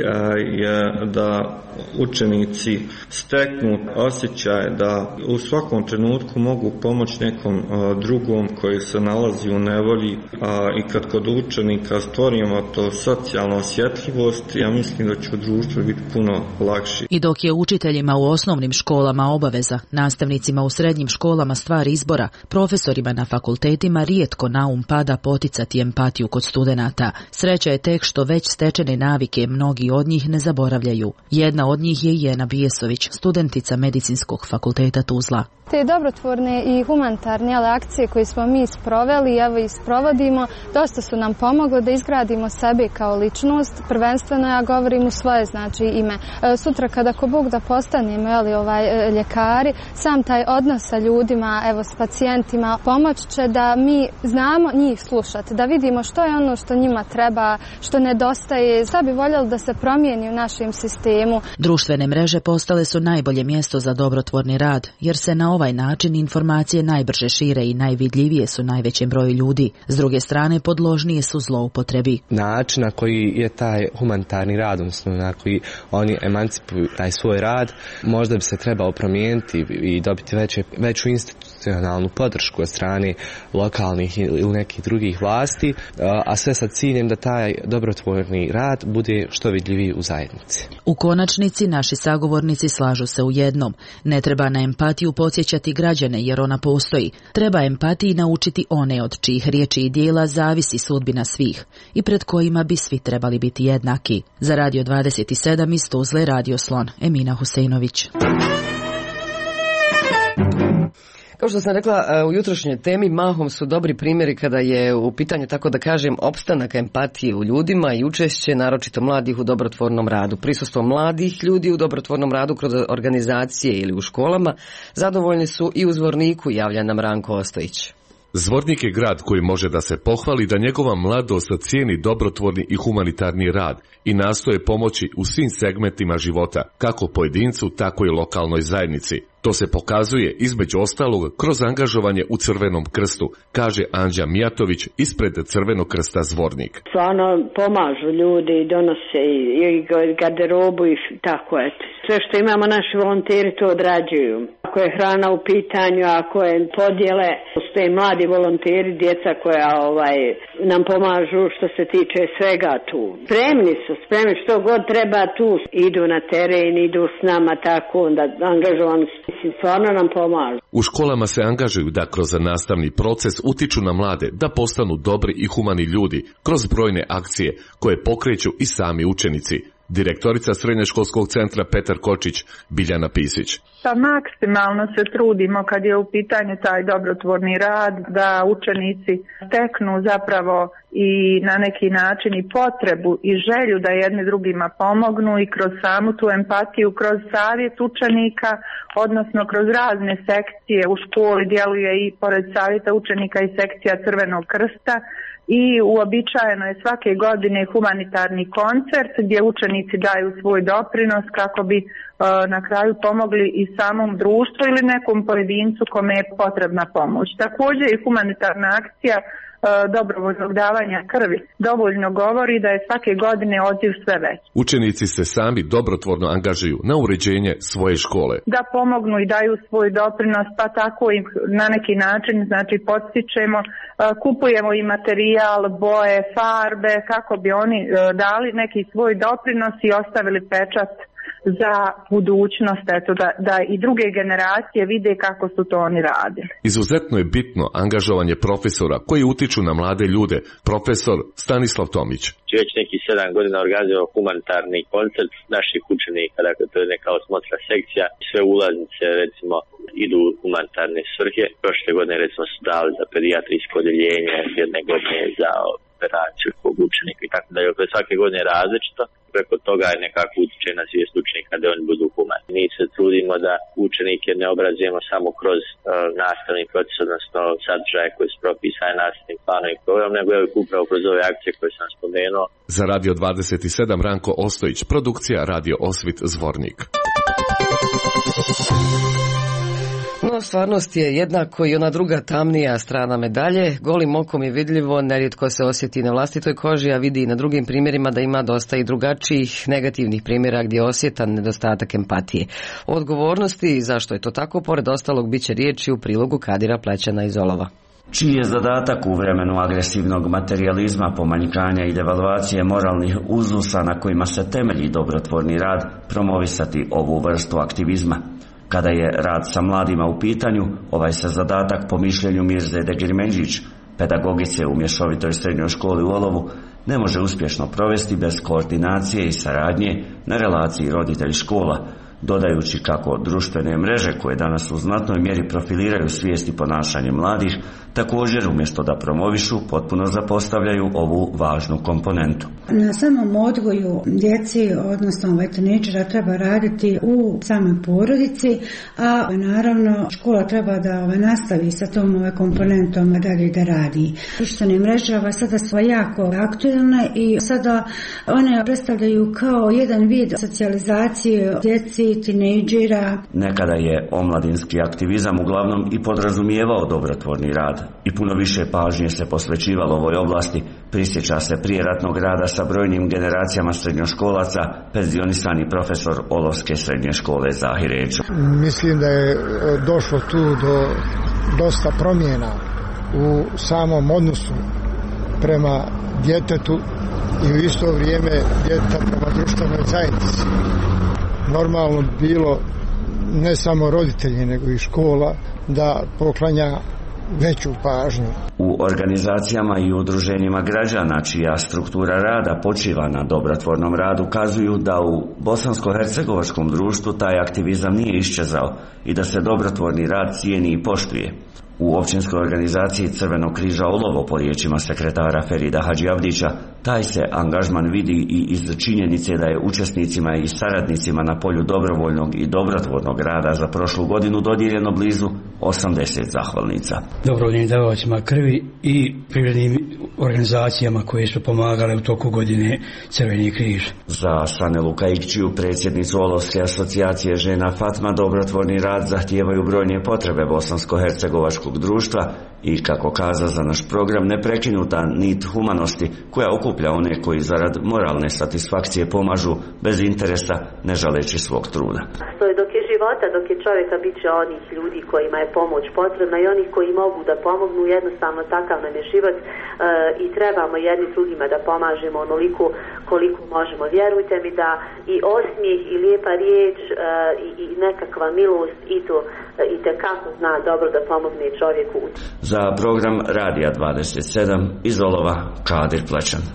je da učenici steknu osjećaj da u svakom trenutku mogu pomoći nekom drugom koji se nalazi u nevolji, i kad kod učenika stvorimo to socijalnu osjetljivost, ja mislim da će u društvu biti puno lakši. I dok je učiteljima u osnovnim školama obaveza, nastavnicima u srednjim školama stvar izbora, profesorima na fakultetima rijetko na um pada poticati empatiju kod studenata. Sreća je tek što već stečene navike mnogi od njih ne zaboravljaju. Jedna od njih je Jena Bijesović, studentica Medicinskog fakulteta Tuzla. Te dobrotvorne i humanitarne akcije koje smo mi sproveli, evo i sprovodimo, dosta su nam pomogli da izgradimo sebe kao ličnost. Prvenstveno ja govorim u svoje znači ime. Sutra kada ko Bog da postanemo jeli, ovaj, ljekari, sam taj odnos sa ljudima, evo s pacijentima, pomoć će da mi znamo njih slušati, da vidimo što je ono što njima treba, što nedostaje, šta bi voljeli da se promijeni u našem sistemu. Društvene mreže postale su najbolje mjesto za dobrotvorni rad, jer se na ovaj način informacije najbrže šire i najvidljivije su najvećem broju ljudi. S druge strane, podložnije su zloupotrebi. Način na koji je taj humanitarni rad, odnosno na koji oni emancipuju taj svoj rad, možda bi se trebao promijeniti i dobiti veće, veću institucionalnu podršku od strane lokalnih ili nekih drugih vlasti, a sve sa ciljem da taj dobrotvorni rad bude što vidljiviji u zajednici. U konačnici, naši sagovornici slažu se u jednom. Ne treba na empatiju podsjećati građane jer ona postoji. Treba empatiji naučiti one od čijih riječi i dijela zavisi sudbina svih i pred kojima bi svi trebali biti jednaki. Za Radio dvadeset sedam iz Tuzle, Radio Slon, Emina Husejnović. Kao što sam rekla, u jutrošnjoj temi mahom su dobri primjeri kada je u pitanju, tako da kažem, opstanak empatije u ljudima i učešće naročito mladih u dobrotvornom radu. Prisustvo mladih ljudi u dobrotvornom radu kroz organizacije ili u školama zadovoljni su i u Zvorniku, javlja nam Ranko Ostojić. Zvornik je grad koji može da se pohvali da njegova mladost cijeni dobrotvorni i humanitarni rad i nastoje pomoći u svim segmentima života, kako pojedincu, tako i lokalnoj zajednici. To se pokazuje između ostalog kroz angažovanje u Crvenom krstu, kaže Anđa Mijatović ispred Crvenog krsta Zvornik. Stvarno pomažu ljudi i donose i garderobu i tako je. Sve što imamo naši volonteri to odrađuju. Ako je hrana u pitanju, ako je podjele, postoje mladi volonteri, djeca koja ovaj, nam pomažu što se tiče svega tu. Spremni su, spremni što god treba tu. Idu na teren, idu s nama tako, onda angažovani su, stvarno nam pomažu. U školama se angažuju da kroz nastavni proces utiču na mlade da postanu dobri i humani ljudi kroz brojne akcije koje pokreću i sami učenici. Direktorica Srednjoškolskog centra Petar Kočić, Biljana Pisić. Pa maksimalno se trudimo kad je u pitanju taj dobrotvorni rad da učenici steknu zapravo i na neki način i potrebu i želju da jedni drugima pomognu i kroz samu tu empatiju, kroz savjet učenika, odnosno kroz razne sekcije u školi djeluje i pored savjeta učenika i sekcija Crvenog krsta. I uobičajeno je svake godine humanitarni koncert gdje učenici daju svoj doprinos kako bi e, na kraju pomogli i samom društvu ili nekom pojedincu kome je potrebna pomoć. Također i humanitarna akcija e, dobrovoljnog davanja krvi dovoljno govori da je svake godine odziv sve veći. Učenici se sami dobrotvorno angažuju na uređenje svoje škole. Da pomognu i daju svoj doprinos, pa tako i na neki način znači podstičemo, kupujemo i materijal, boje, farbe, kako bi oni dali neki svoj doprinos i ostavili pečat za budućnost, eto, da, da i druge generacije vide kako su to oni radili. Izuzetno je bitno angažovanje profesora koji utiču na mlade ljude, profesor Stanislav Tomić. Već neki sedam godina organizujemo humanitarni koncert naših učenika, dakle to je neka osmotra sekcija, sve ulaznice recimo idu u humanitarne svrhe. Prošle godine recimo su dali za pedijatrijsko odjeljenje, jedne godine za operaciju kog učenika i tako dalje. Dakle, svake godine je različito, preko toga je nekako utječe na svijest učenika da oni budu humani. Mi se trudimo da učenike ne obrazujemo samo kroz uh, nastavni proces, odnosno sadržaje koji su propisane nastavnim planom i program, nego je upravo kroz ove akcije koje sam spomenuo. Za Radio dvadeset sedam Ranko Ostojić, produkcija Radio Osvit Zvornik. No, stvarnost je jednako i ona druga tamnija strana medalje. Golim okom je vidljivo, nerijetko se osjeti na vlastitoj koži, a vidi i na drugim primjerima da ima dosta i drugačijih negativnih primjera gdje je osjetan nedostatak empatije. O odgovornosti i zašto je to tako, pored ostalog, bit će riječi u prilogu Kadira Plećana iz Olova. Čiji je zadatak u vremenu agresivnog materijalizma, pomanjkanja i devalvacije moralnih uzusa na kojima se temelji dobrotvorni rad, promovisati ovu vrstu aktivizma. Kada je rad sa mladima u pitanju, ovaj se zadatak po mišljenju Mirze Degirmenđić, pedagogice u mješovitoj srednjoj školi u Olovu, ne može uspješno provesti bez koordinacije i saradnje na relaciji roditelj-škola, dodajući kako društvene mreže koje danas u znatnoj mjeri profiliraju svijest i ponašanje mladih, također umjesto da promovišu, potpuno zapostavljaju ovu važnu komponentu. Na samom odgoju djeci, odnosno ovaj tinejdžera, treba raditi u samoj porodici, a naravno škola treba da ovaj, nastavi sa tom ovaj, komponentom dalje da radi. Društvene mreže ovaj, sada su jako aktualne i sada one predstavljaju kao jedan vid socijalizacije djeci, tinejdžera. Nekada je omladinski aktivizam uglavnom i podrazumijevao dobrotvorni rad i puno više pažnje se posvećivalo ovoj oblasti. Prisjeća se prijeratnog rada sa brojnim generacijama srednjoškolaca, penzionisani profesor Olovske srednje škole Zahir Eđo. Mislim da je došlo tu do dosta promjena u samom odnosu prema djetetu i u isto vrijeme djeteta prema društvenoj zajednici. Normalno bilo ne samo roditelji nego i škola da poklanja veću pažnju. U organizacijama i udruženjima građana čija struktura rada počiva na dobrotvornom radu kazuju da u bosansko-hercegovačkom društvu taj aktivizam nije iščezao i da se dobrotvorni rad cijeni i poštuje. U općinskoj organizaciji Crvenog križa Olovo, po riječima sekretara Ferida Hadžiavdića, Taj se angažman vidi i iz činjenice da je učesnicima i saradnicima na polju dobrovoljnog i dobrotvornog rada za prošlu godinu dodijeljeno blizu osamdeset zahvalnica. Dobrovoljnim davalačima krvi i privrednim organizacijama koje su pomagale u toku godine Crveni križ. Za Sanelu Kaikčiju, predsjednicu Olovske asocijacije žena Fatma, dobrotvorni rad zahtijevaju brojne potrebe bosansko-hercegovačkog društva i, kako kaza za naš program, neprekinuta nit humanosti koja okuplja one koji zarad moralne satisfakcije pomažu bez interesa, ne žaleći svog truda. Dok je života, dok je čovjeka, bit će onih ljudi kojima je pomoć potrebna i onih koji mogu da pomognu. Jednostavno takav nam je život e, i trebamo jedni drugima da pomažemo onoliko koliko možemo. Vjerujte mi da i osmijeh i lijepa riječ e, i, i nekakva milost i to e, i tekako zna dobro da pomogne čovjeku. Za program Radija dvadeset sedam iz Olova, Kadir Plečan.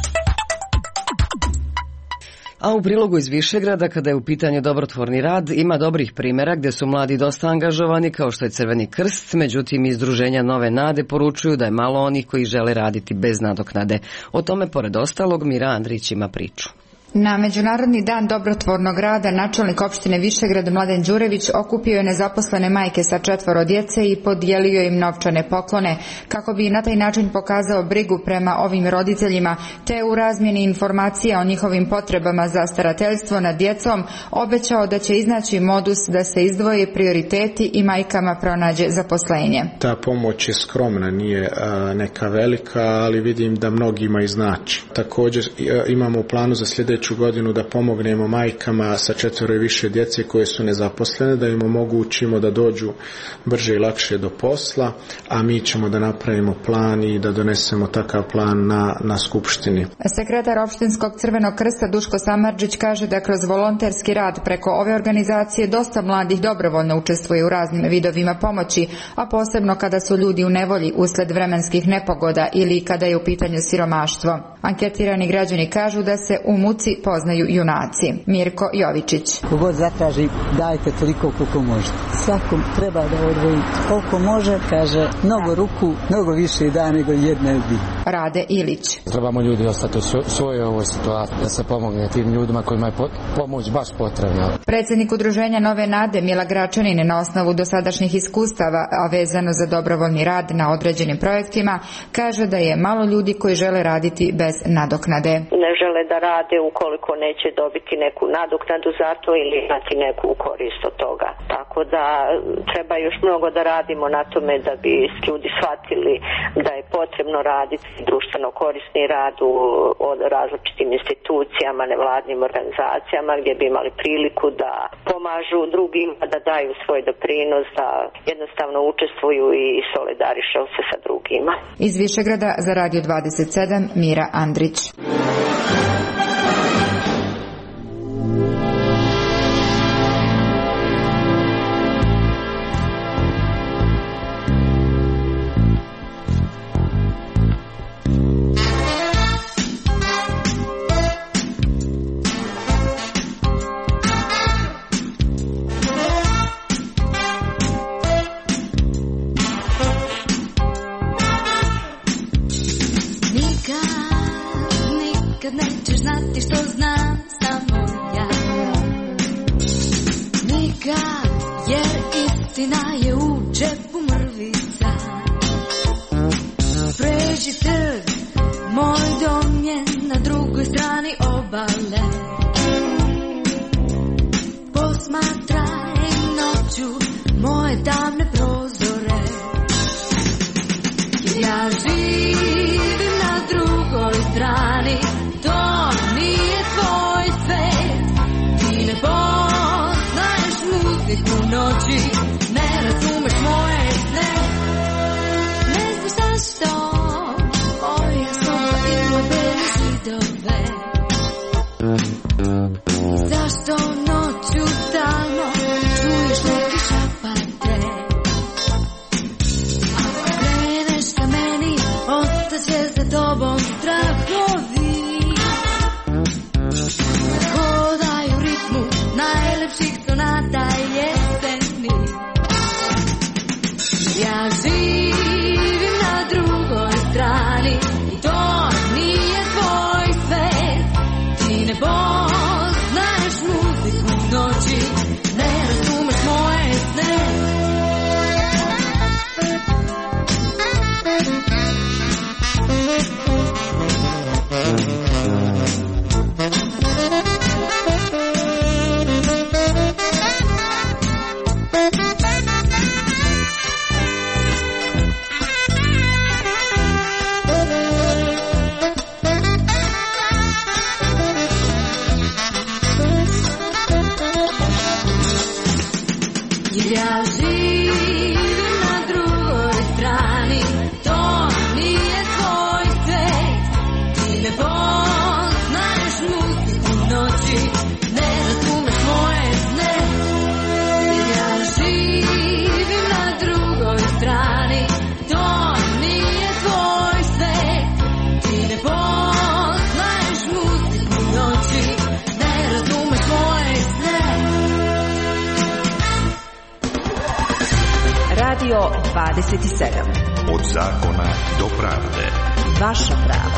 A u prilogu iz Višegrada, kada je u pitanju dobrotvorni rad, ima dobrih primjera gdje su mladi dosta angažovani, kao što je Crveni krst, međutim iz Združenja Nove nade poručuju da je malo onih koji žele raditi bez nadoknade. O tome, pored ostalog, Mira Andrić ima priču. Na Međunarodni dan dobrotvornog rada načelnik opštine Višegrad Mladen Đurević okupio je nezaposlene majke sa četvoro djece i podijelio im novčane poklone kako bi na taj način pokazao brigu prema ovim roditeljima, te u razmjeni informacija o njihovim potrebama za starateljstvo nad djecom obećao da će iznaći modus da se izdvoje prioriteti i majkama pronađe zaposlenje. Ta pomoć je skromna, nije a, neka velika, ali vidim da mnogima i znači. Također a, imamo u planu za sljedeću godinu da pomognemo majkama sa četvero i više djece koje su nezaposlene, da im omogućimo da dođu brže i lakše do posla, a mi ćemo da napravimo plan i da donesemo takav plan na, na skupštini. Sekretar opštinskog Crvenog krsta Duško Samardžić kaže da kroz volonterski rad preko ove organizacije dosta mladih dobrovoljno učestvuje u raznim vidovima pomoći, a posebno kada su ljudi u nevolji usled vremenskih nepogoda ili kada je u pitanju siromaštvo. Anketirani građani kažu da se u muci poznaju junaci. Mirko Jovičić. Kogod zatraži, dajte toliko koliko može. Svakom treba da odvoji koliko može, kaže, mnogo ruku, mnogo više da nego jedne bi. Rade Ilić. Trebamo ljudi ostati u svojoj ovoj situaciji, da se pomogne tim ljudima kojima je pomoć baš potrebna. Predsjednik udruženja Nove nade Mila Gračanin na osnovu dosadašnjih iskustava, a vezano za dobrovoljni rad na određenim projektima, kaže da je malo ljudi koji žele raditi bez nadoknade. Ne žele da rade ukoliko neće dobiti neku nadoknadu za to ili imati neku korist od toga. Tako da treba još mnogo da radimo na tome da bi ljudi shvatili da je potrebno raditi društveno korisni rad u od različitim institucijama, nevladnim organizacijama gdje bi imali priliku da pomažu drugim, da daju svoj doprinos, da jednostavno učestvuju i solidariše se sa drugima. Iz Višegrada za Radio dvadeset sedam Mira Andrić. Nikad nećeš znati što znam samo ja. Nikad, jer istina je u džepu mrvica. Pređi trg, moj dom je na drugoj strani obale. Posmatraj noću moje tamne prozore. Ja živim na drugoj strani, to nije tvoj. dvadeset sedam. Od zakona do pravde. Vaša prava.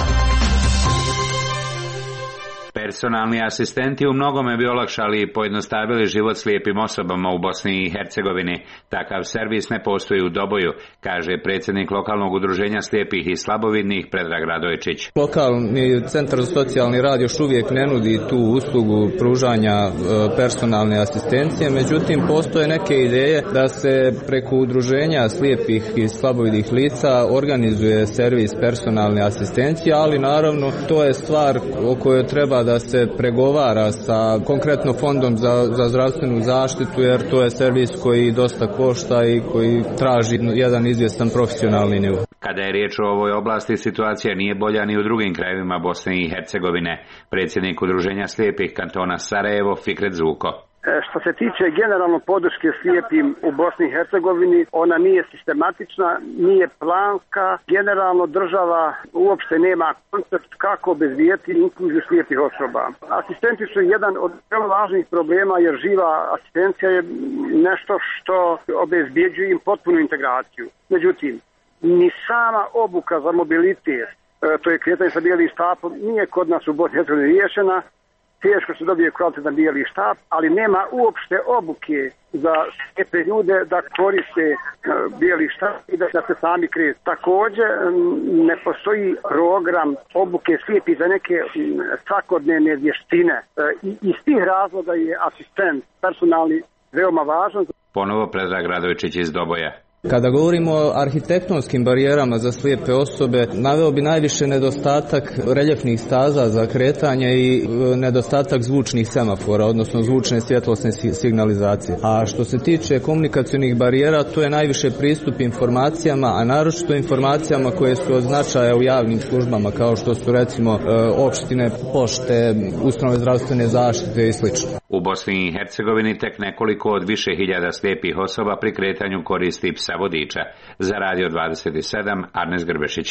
Personalni asistenti u mnogome bi olakšali i pojednostavili život slijepim osobama u Bosni i Hercegovini. Takav servis ne postoji u Doboju, kaže predsjednik lokalnog udruženja slijepih i slabovidnih Predrag Radojčić. Lokalni centar za socijalni rad još uvijek ne nudi tu uslugu pružanja personalne asistencije, međutim postoje neke ideje da se preko udruženja slijepih i slabovidnih lica organizuje servis personalne asistencije, ali naravno to je stvar o kojoj treba da se pregovara sa konkretno fondom za, za zdravstvenu zaštitu, jer to je servis koji dosta košta i koji traži jedan izvjestan profesionalni nivo. Kada je riječ o ovoj oblasti, situacija nije bolja ni u drugim krajevima Bosne i Hercegovine. Predsjednik udruženja slijepih kantona Sarajevo Fikret Zuko. Što se tiče generalno podrške slijepim u Bosni i Hercegovini, ona nije sistematična, nije planska. Generalno država uopšte nema koncept kako obezbijeti inkluziju slijepih osoba. Asistenti su jedan od vrlo važnih problema, jer živa asistencija je nešto što obezbjeđuje im potpunu integraciju. Međutim, ni sama obuka za mobilitet, to je kretanje sa bijelim štapom, nije kod nas u Bosni i Hercegovini riješena. Teško se dobije kvalitetan bijeli štap, ali nema uopšte obuke za slijepe ljude da koriste bijeli štap i da se sami kreću. Također ne postoji program obuke slijepih za neke svakodnevne vještine. I iz tih razloga je asistent personalni veoma važan. Ponovo Predrag Radojčić iz Doboja. Kada govorimo o arhitektonskim barijerama za slijepe osobe, naveo bi najviše nedostatak reljefnih staza za kretanje i nedostatak zvučnih semafora, odnosno zvučne svjetlosne signalizacije. A što se tiče komunikacionih barijera, to je najviše pristup informacijama, a naročito informacijama koje su od značaja u javnim službama, kao što su recimo opštine, pošte, ustanove zdravstvene zaštite i sl. U Bosni i Hercegovini tek nekoliko od više hiljada slijepih osoba pri kretanju koristi psa vodiča. Za Radio dvadeset sedam, Arnes Grbešić.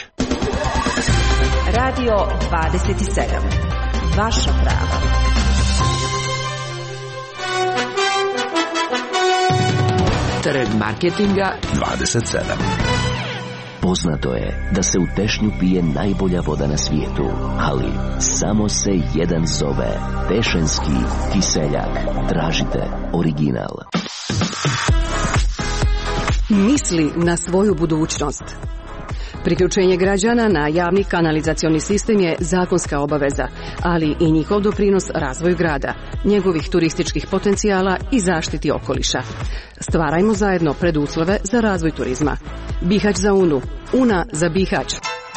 Radio dvadeset sedam. Vaša prava. Trg marketinga dvadeset sedam. Poznato je da se u tešnju pije najbolja voda na svijetu, ali samo se jedan zove Tešenski kiseljak. Tražite original. Misli na svoju budućnost. Priključenje građana na javni kanalizacioni sistem je zakonska obaveza, ali i njihov doprinos razvoju grada, njegovih turističkih potencijala i zaštiti okoliša. Stvarajmo zajedno preduslove za razvoj turizma. Bihać za Unu, Una za Bihać.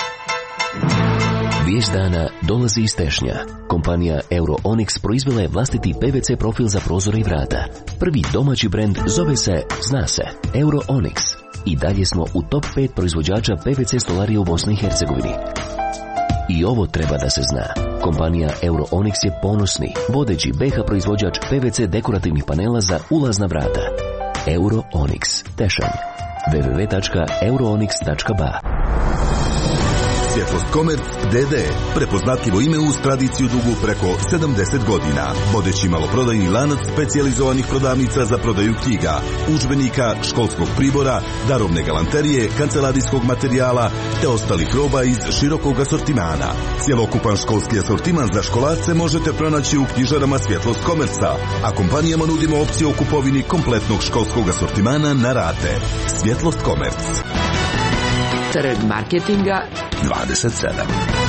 Vijest dana dolazi iz Tešnja. Kompanija EuroOnix proizvela je vlastiti P V C profil za prozore i vrata. Prvi domaći brend zove se, zna se, EuroOnix. I dalje smo u top pet proizvođača P V C stolarije u Bosni i Hercegovini. I ovo treba da se zna. Kompanija EuroOnix je ponosni, vodeći B H proizvođač P V C dekorativnih panela za ulazna vrata. EuroOnix, Tešanj. w w w tačka euroonix tačka b a. Svjetlost Komerc D D, prepoznatljivo ime uz tradiciju dugu preko sedamdeset godina, vodeći maloprodajni lanac specijalizovanih prodavnica za prodaju knjiga, udžbenika, školskog pribora, darovne galanterije, kancelarijskog materijala te ostalih roba iz širokog asortimana. Cjelokupan školski asortiman za školarce možete pronaći u knjižarama Svjetlost Komerca, a kompanijama nudimo opciju o kupovini kompletnog školskog asortimana na rate. Svjetlost Komerc. Trg marketinga dvadeset sedam.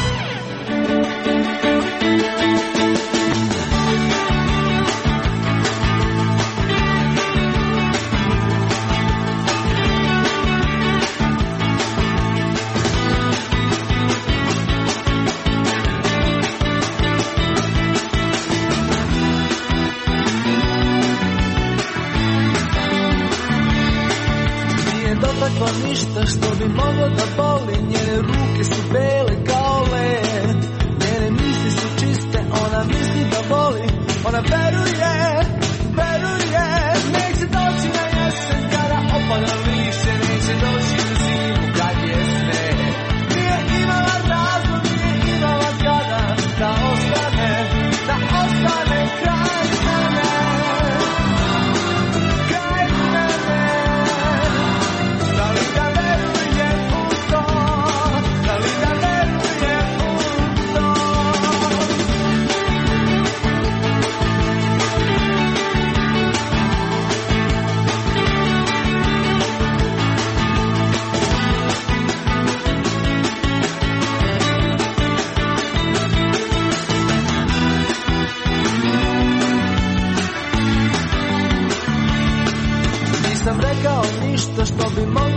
Ništa što bi moglo da boli, njene ruke su bele kao led, njene misli su čiste, ona misli da voli, ona veruje, veruje, neće doći na jesen kada opada lišće, neće doći na zimu kad je sneg. Nije imala razlog, nije imala kada da ostane, da ostane kraj mene, kraj mene. Da li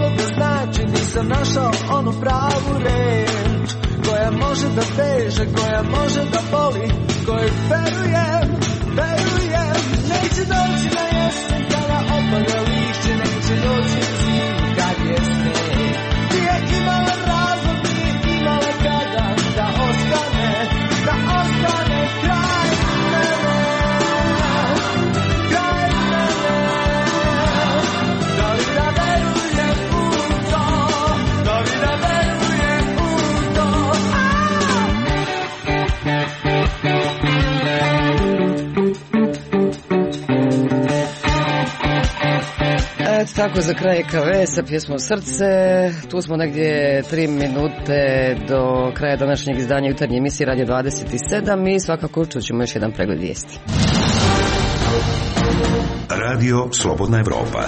moglo da znači, nisam našao onu pravu reč koja može da veže, koja može da boli, kojoj verujem, verujem. Neće doći na jesen kada opada lišće, neće doći na zimu kad je sneg. Nije imala razlog, nije imala kada da ostane, da ostane kraj mene, kraj mene. Da li da verujem u to, da li da verujem u to. Eto tako za kraj K V sa pjesmom Srce. Tu smo negdje tri minute do kraja današnjeg izdanja jutarnje emisije Radio dvadeset sedam i svakako čućemo još jedan pregled vijesti. Radio Slobodna Evropa.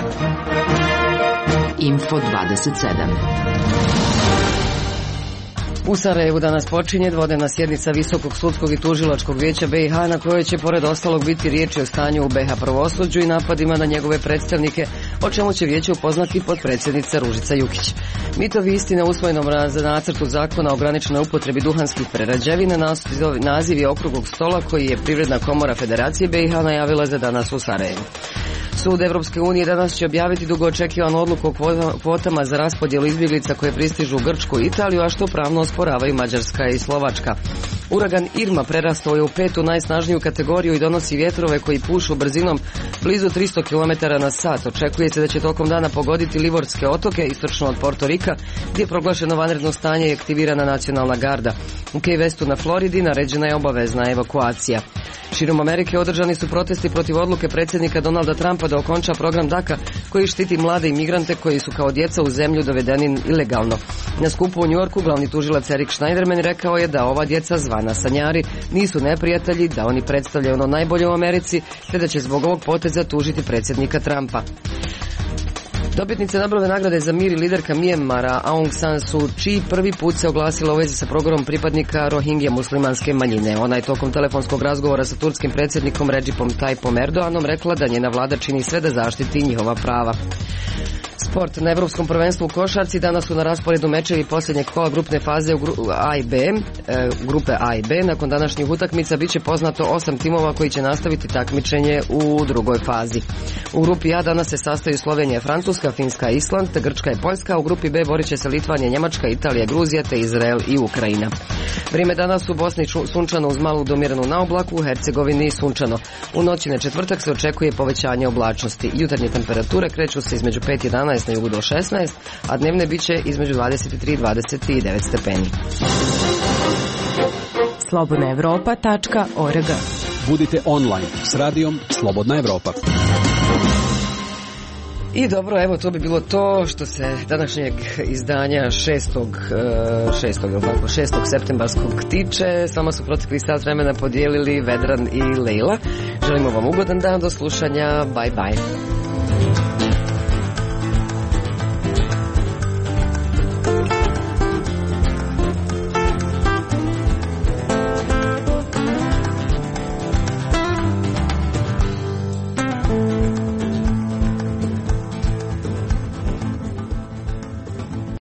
Info dvadeset sedam. U Sarajevu danas počinje dvodnevna sjednica Visokog sudskog i tužilačkog vijeća B i H na kojoj će pored ostalog biti riječi o stanju u B i H pravosuđu i napadima na njegove predstavnike, o čemu će vijeće upoznati potpredsjednica Ružica Jukić. Mitovi istine usvojenom za nacrtu zakona o ograničenoj upotrebi duhanskih prerađevina naziv je okruglog stola koji je Privredna komora Federacije B i H najavila za danas u Sarajevu. Sud Evropske unije danas će objaviti dugo očekivanu odluku o kvotama za raspodjelu izbjeglica koje pristižu u Grčku i Italiju, a što pravno osporavaju Mađarska i Slovačka. Uragan Irma prerastao je u petu najsnažniju kategoriju i donosi vjetrove koji pušu brzinom blizu tristo kilometara na sat. Očekuje se da će tokom dana pogoditi Livorske otoke, istočno od Porto Rika, gdje je proglašeno vanredno stanje i aktivirana nacionalna garda. U Key Westu na Floridi naređena je obavezna evakuacija. Širom Amerike održani su protesti protiv odluke predsjednika Donalda Trumpa da okonča program DACA koji štiti mlade imigrante koji su kao djeca u zemlju dovedeni ilegalno. Na skupu u Njujorku glavni tužilac Erik Schneiderman rekao je da ova djeca zvana sanjari nisu neprijatelji, da oni predstavljaju ono najbolje u Americi, te da će zbog ovog poteza tužiti predsjednika Trumpa. Dobitnica Nobelove nagrade za mir i liderka Myanmara Aung San Suu Kyi prvi put se oglasila u vezi sa programom pripadnika Rohingya muslimanske manjine. Ona je tokom telefonskog razgovora sa turskim predsjednikom Recepom Tayyipom Erdoganom rekla da njena vlada čini sve da zaštiti njihova prava. Sport. Na Evropskom prvenstvu u košarci danas su na rasporedu mečevi posljednjeg kola grupne faze u gru A i B, e, grupe A i B. Nakon današnjih utakmica bit će poznato osam timova koji će nastaviti takmičenje u drugoj fazi. U grupi A danas se sastaju Slovenija, Francuska, Finska, Island, te Grčka i Poljska. U grupi B borit će se Litvanija, Njemačka, Italija, Gruzija, te Izrael i Ukrajina. Vrijeme danas u Bosni sunčano uz malu domiranu na oblaku, u Hercegovini sunčano. U noći na četvrtak se očekuje povećanje oblačnosti. Jutarnje temperature kreću se između pet i jedanaest, na jugu do šesnaest, a dnevne bit će između dvadeset tri i dvadeset devet stepeni. slobodna evropa tačka org. Budite online s radijom Slobodna Evropa. I dobro, evo to bi bilo to što se današnjeg izdanja šestog septembarskog tiče. S vama su protekli sat vremena podijelili Vedran i Lejla. Želimo vam ugodan dan, do slušanja, bye bye.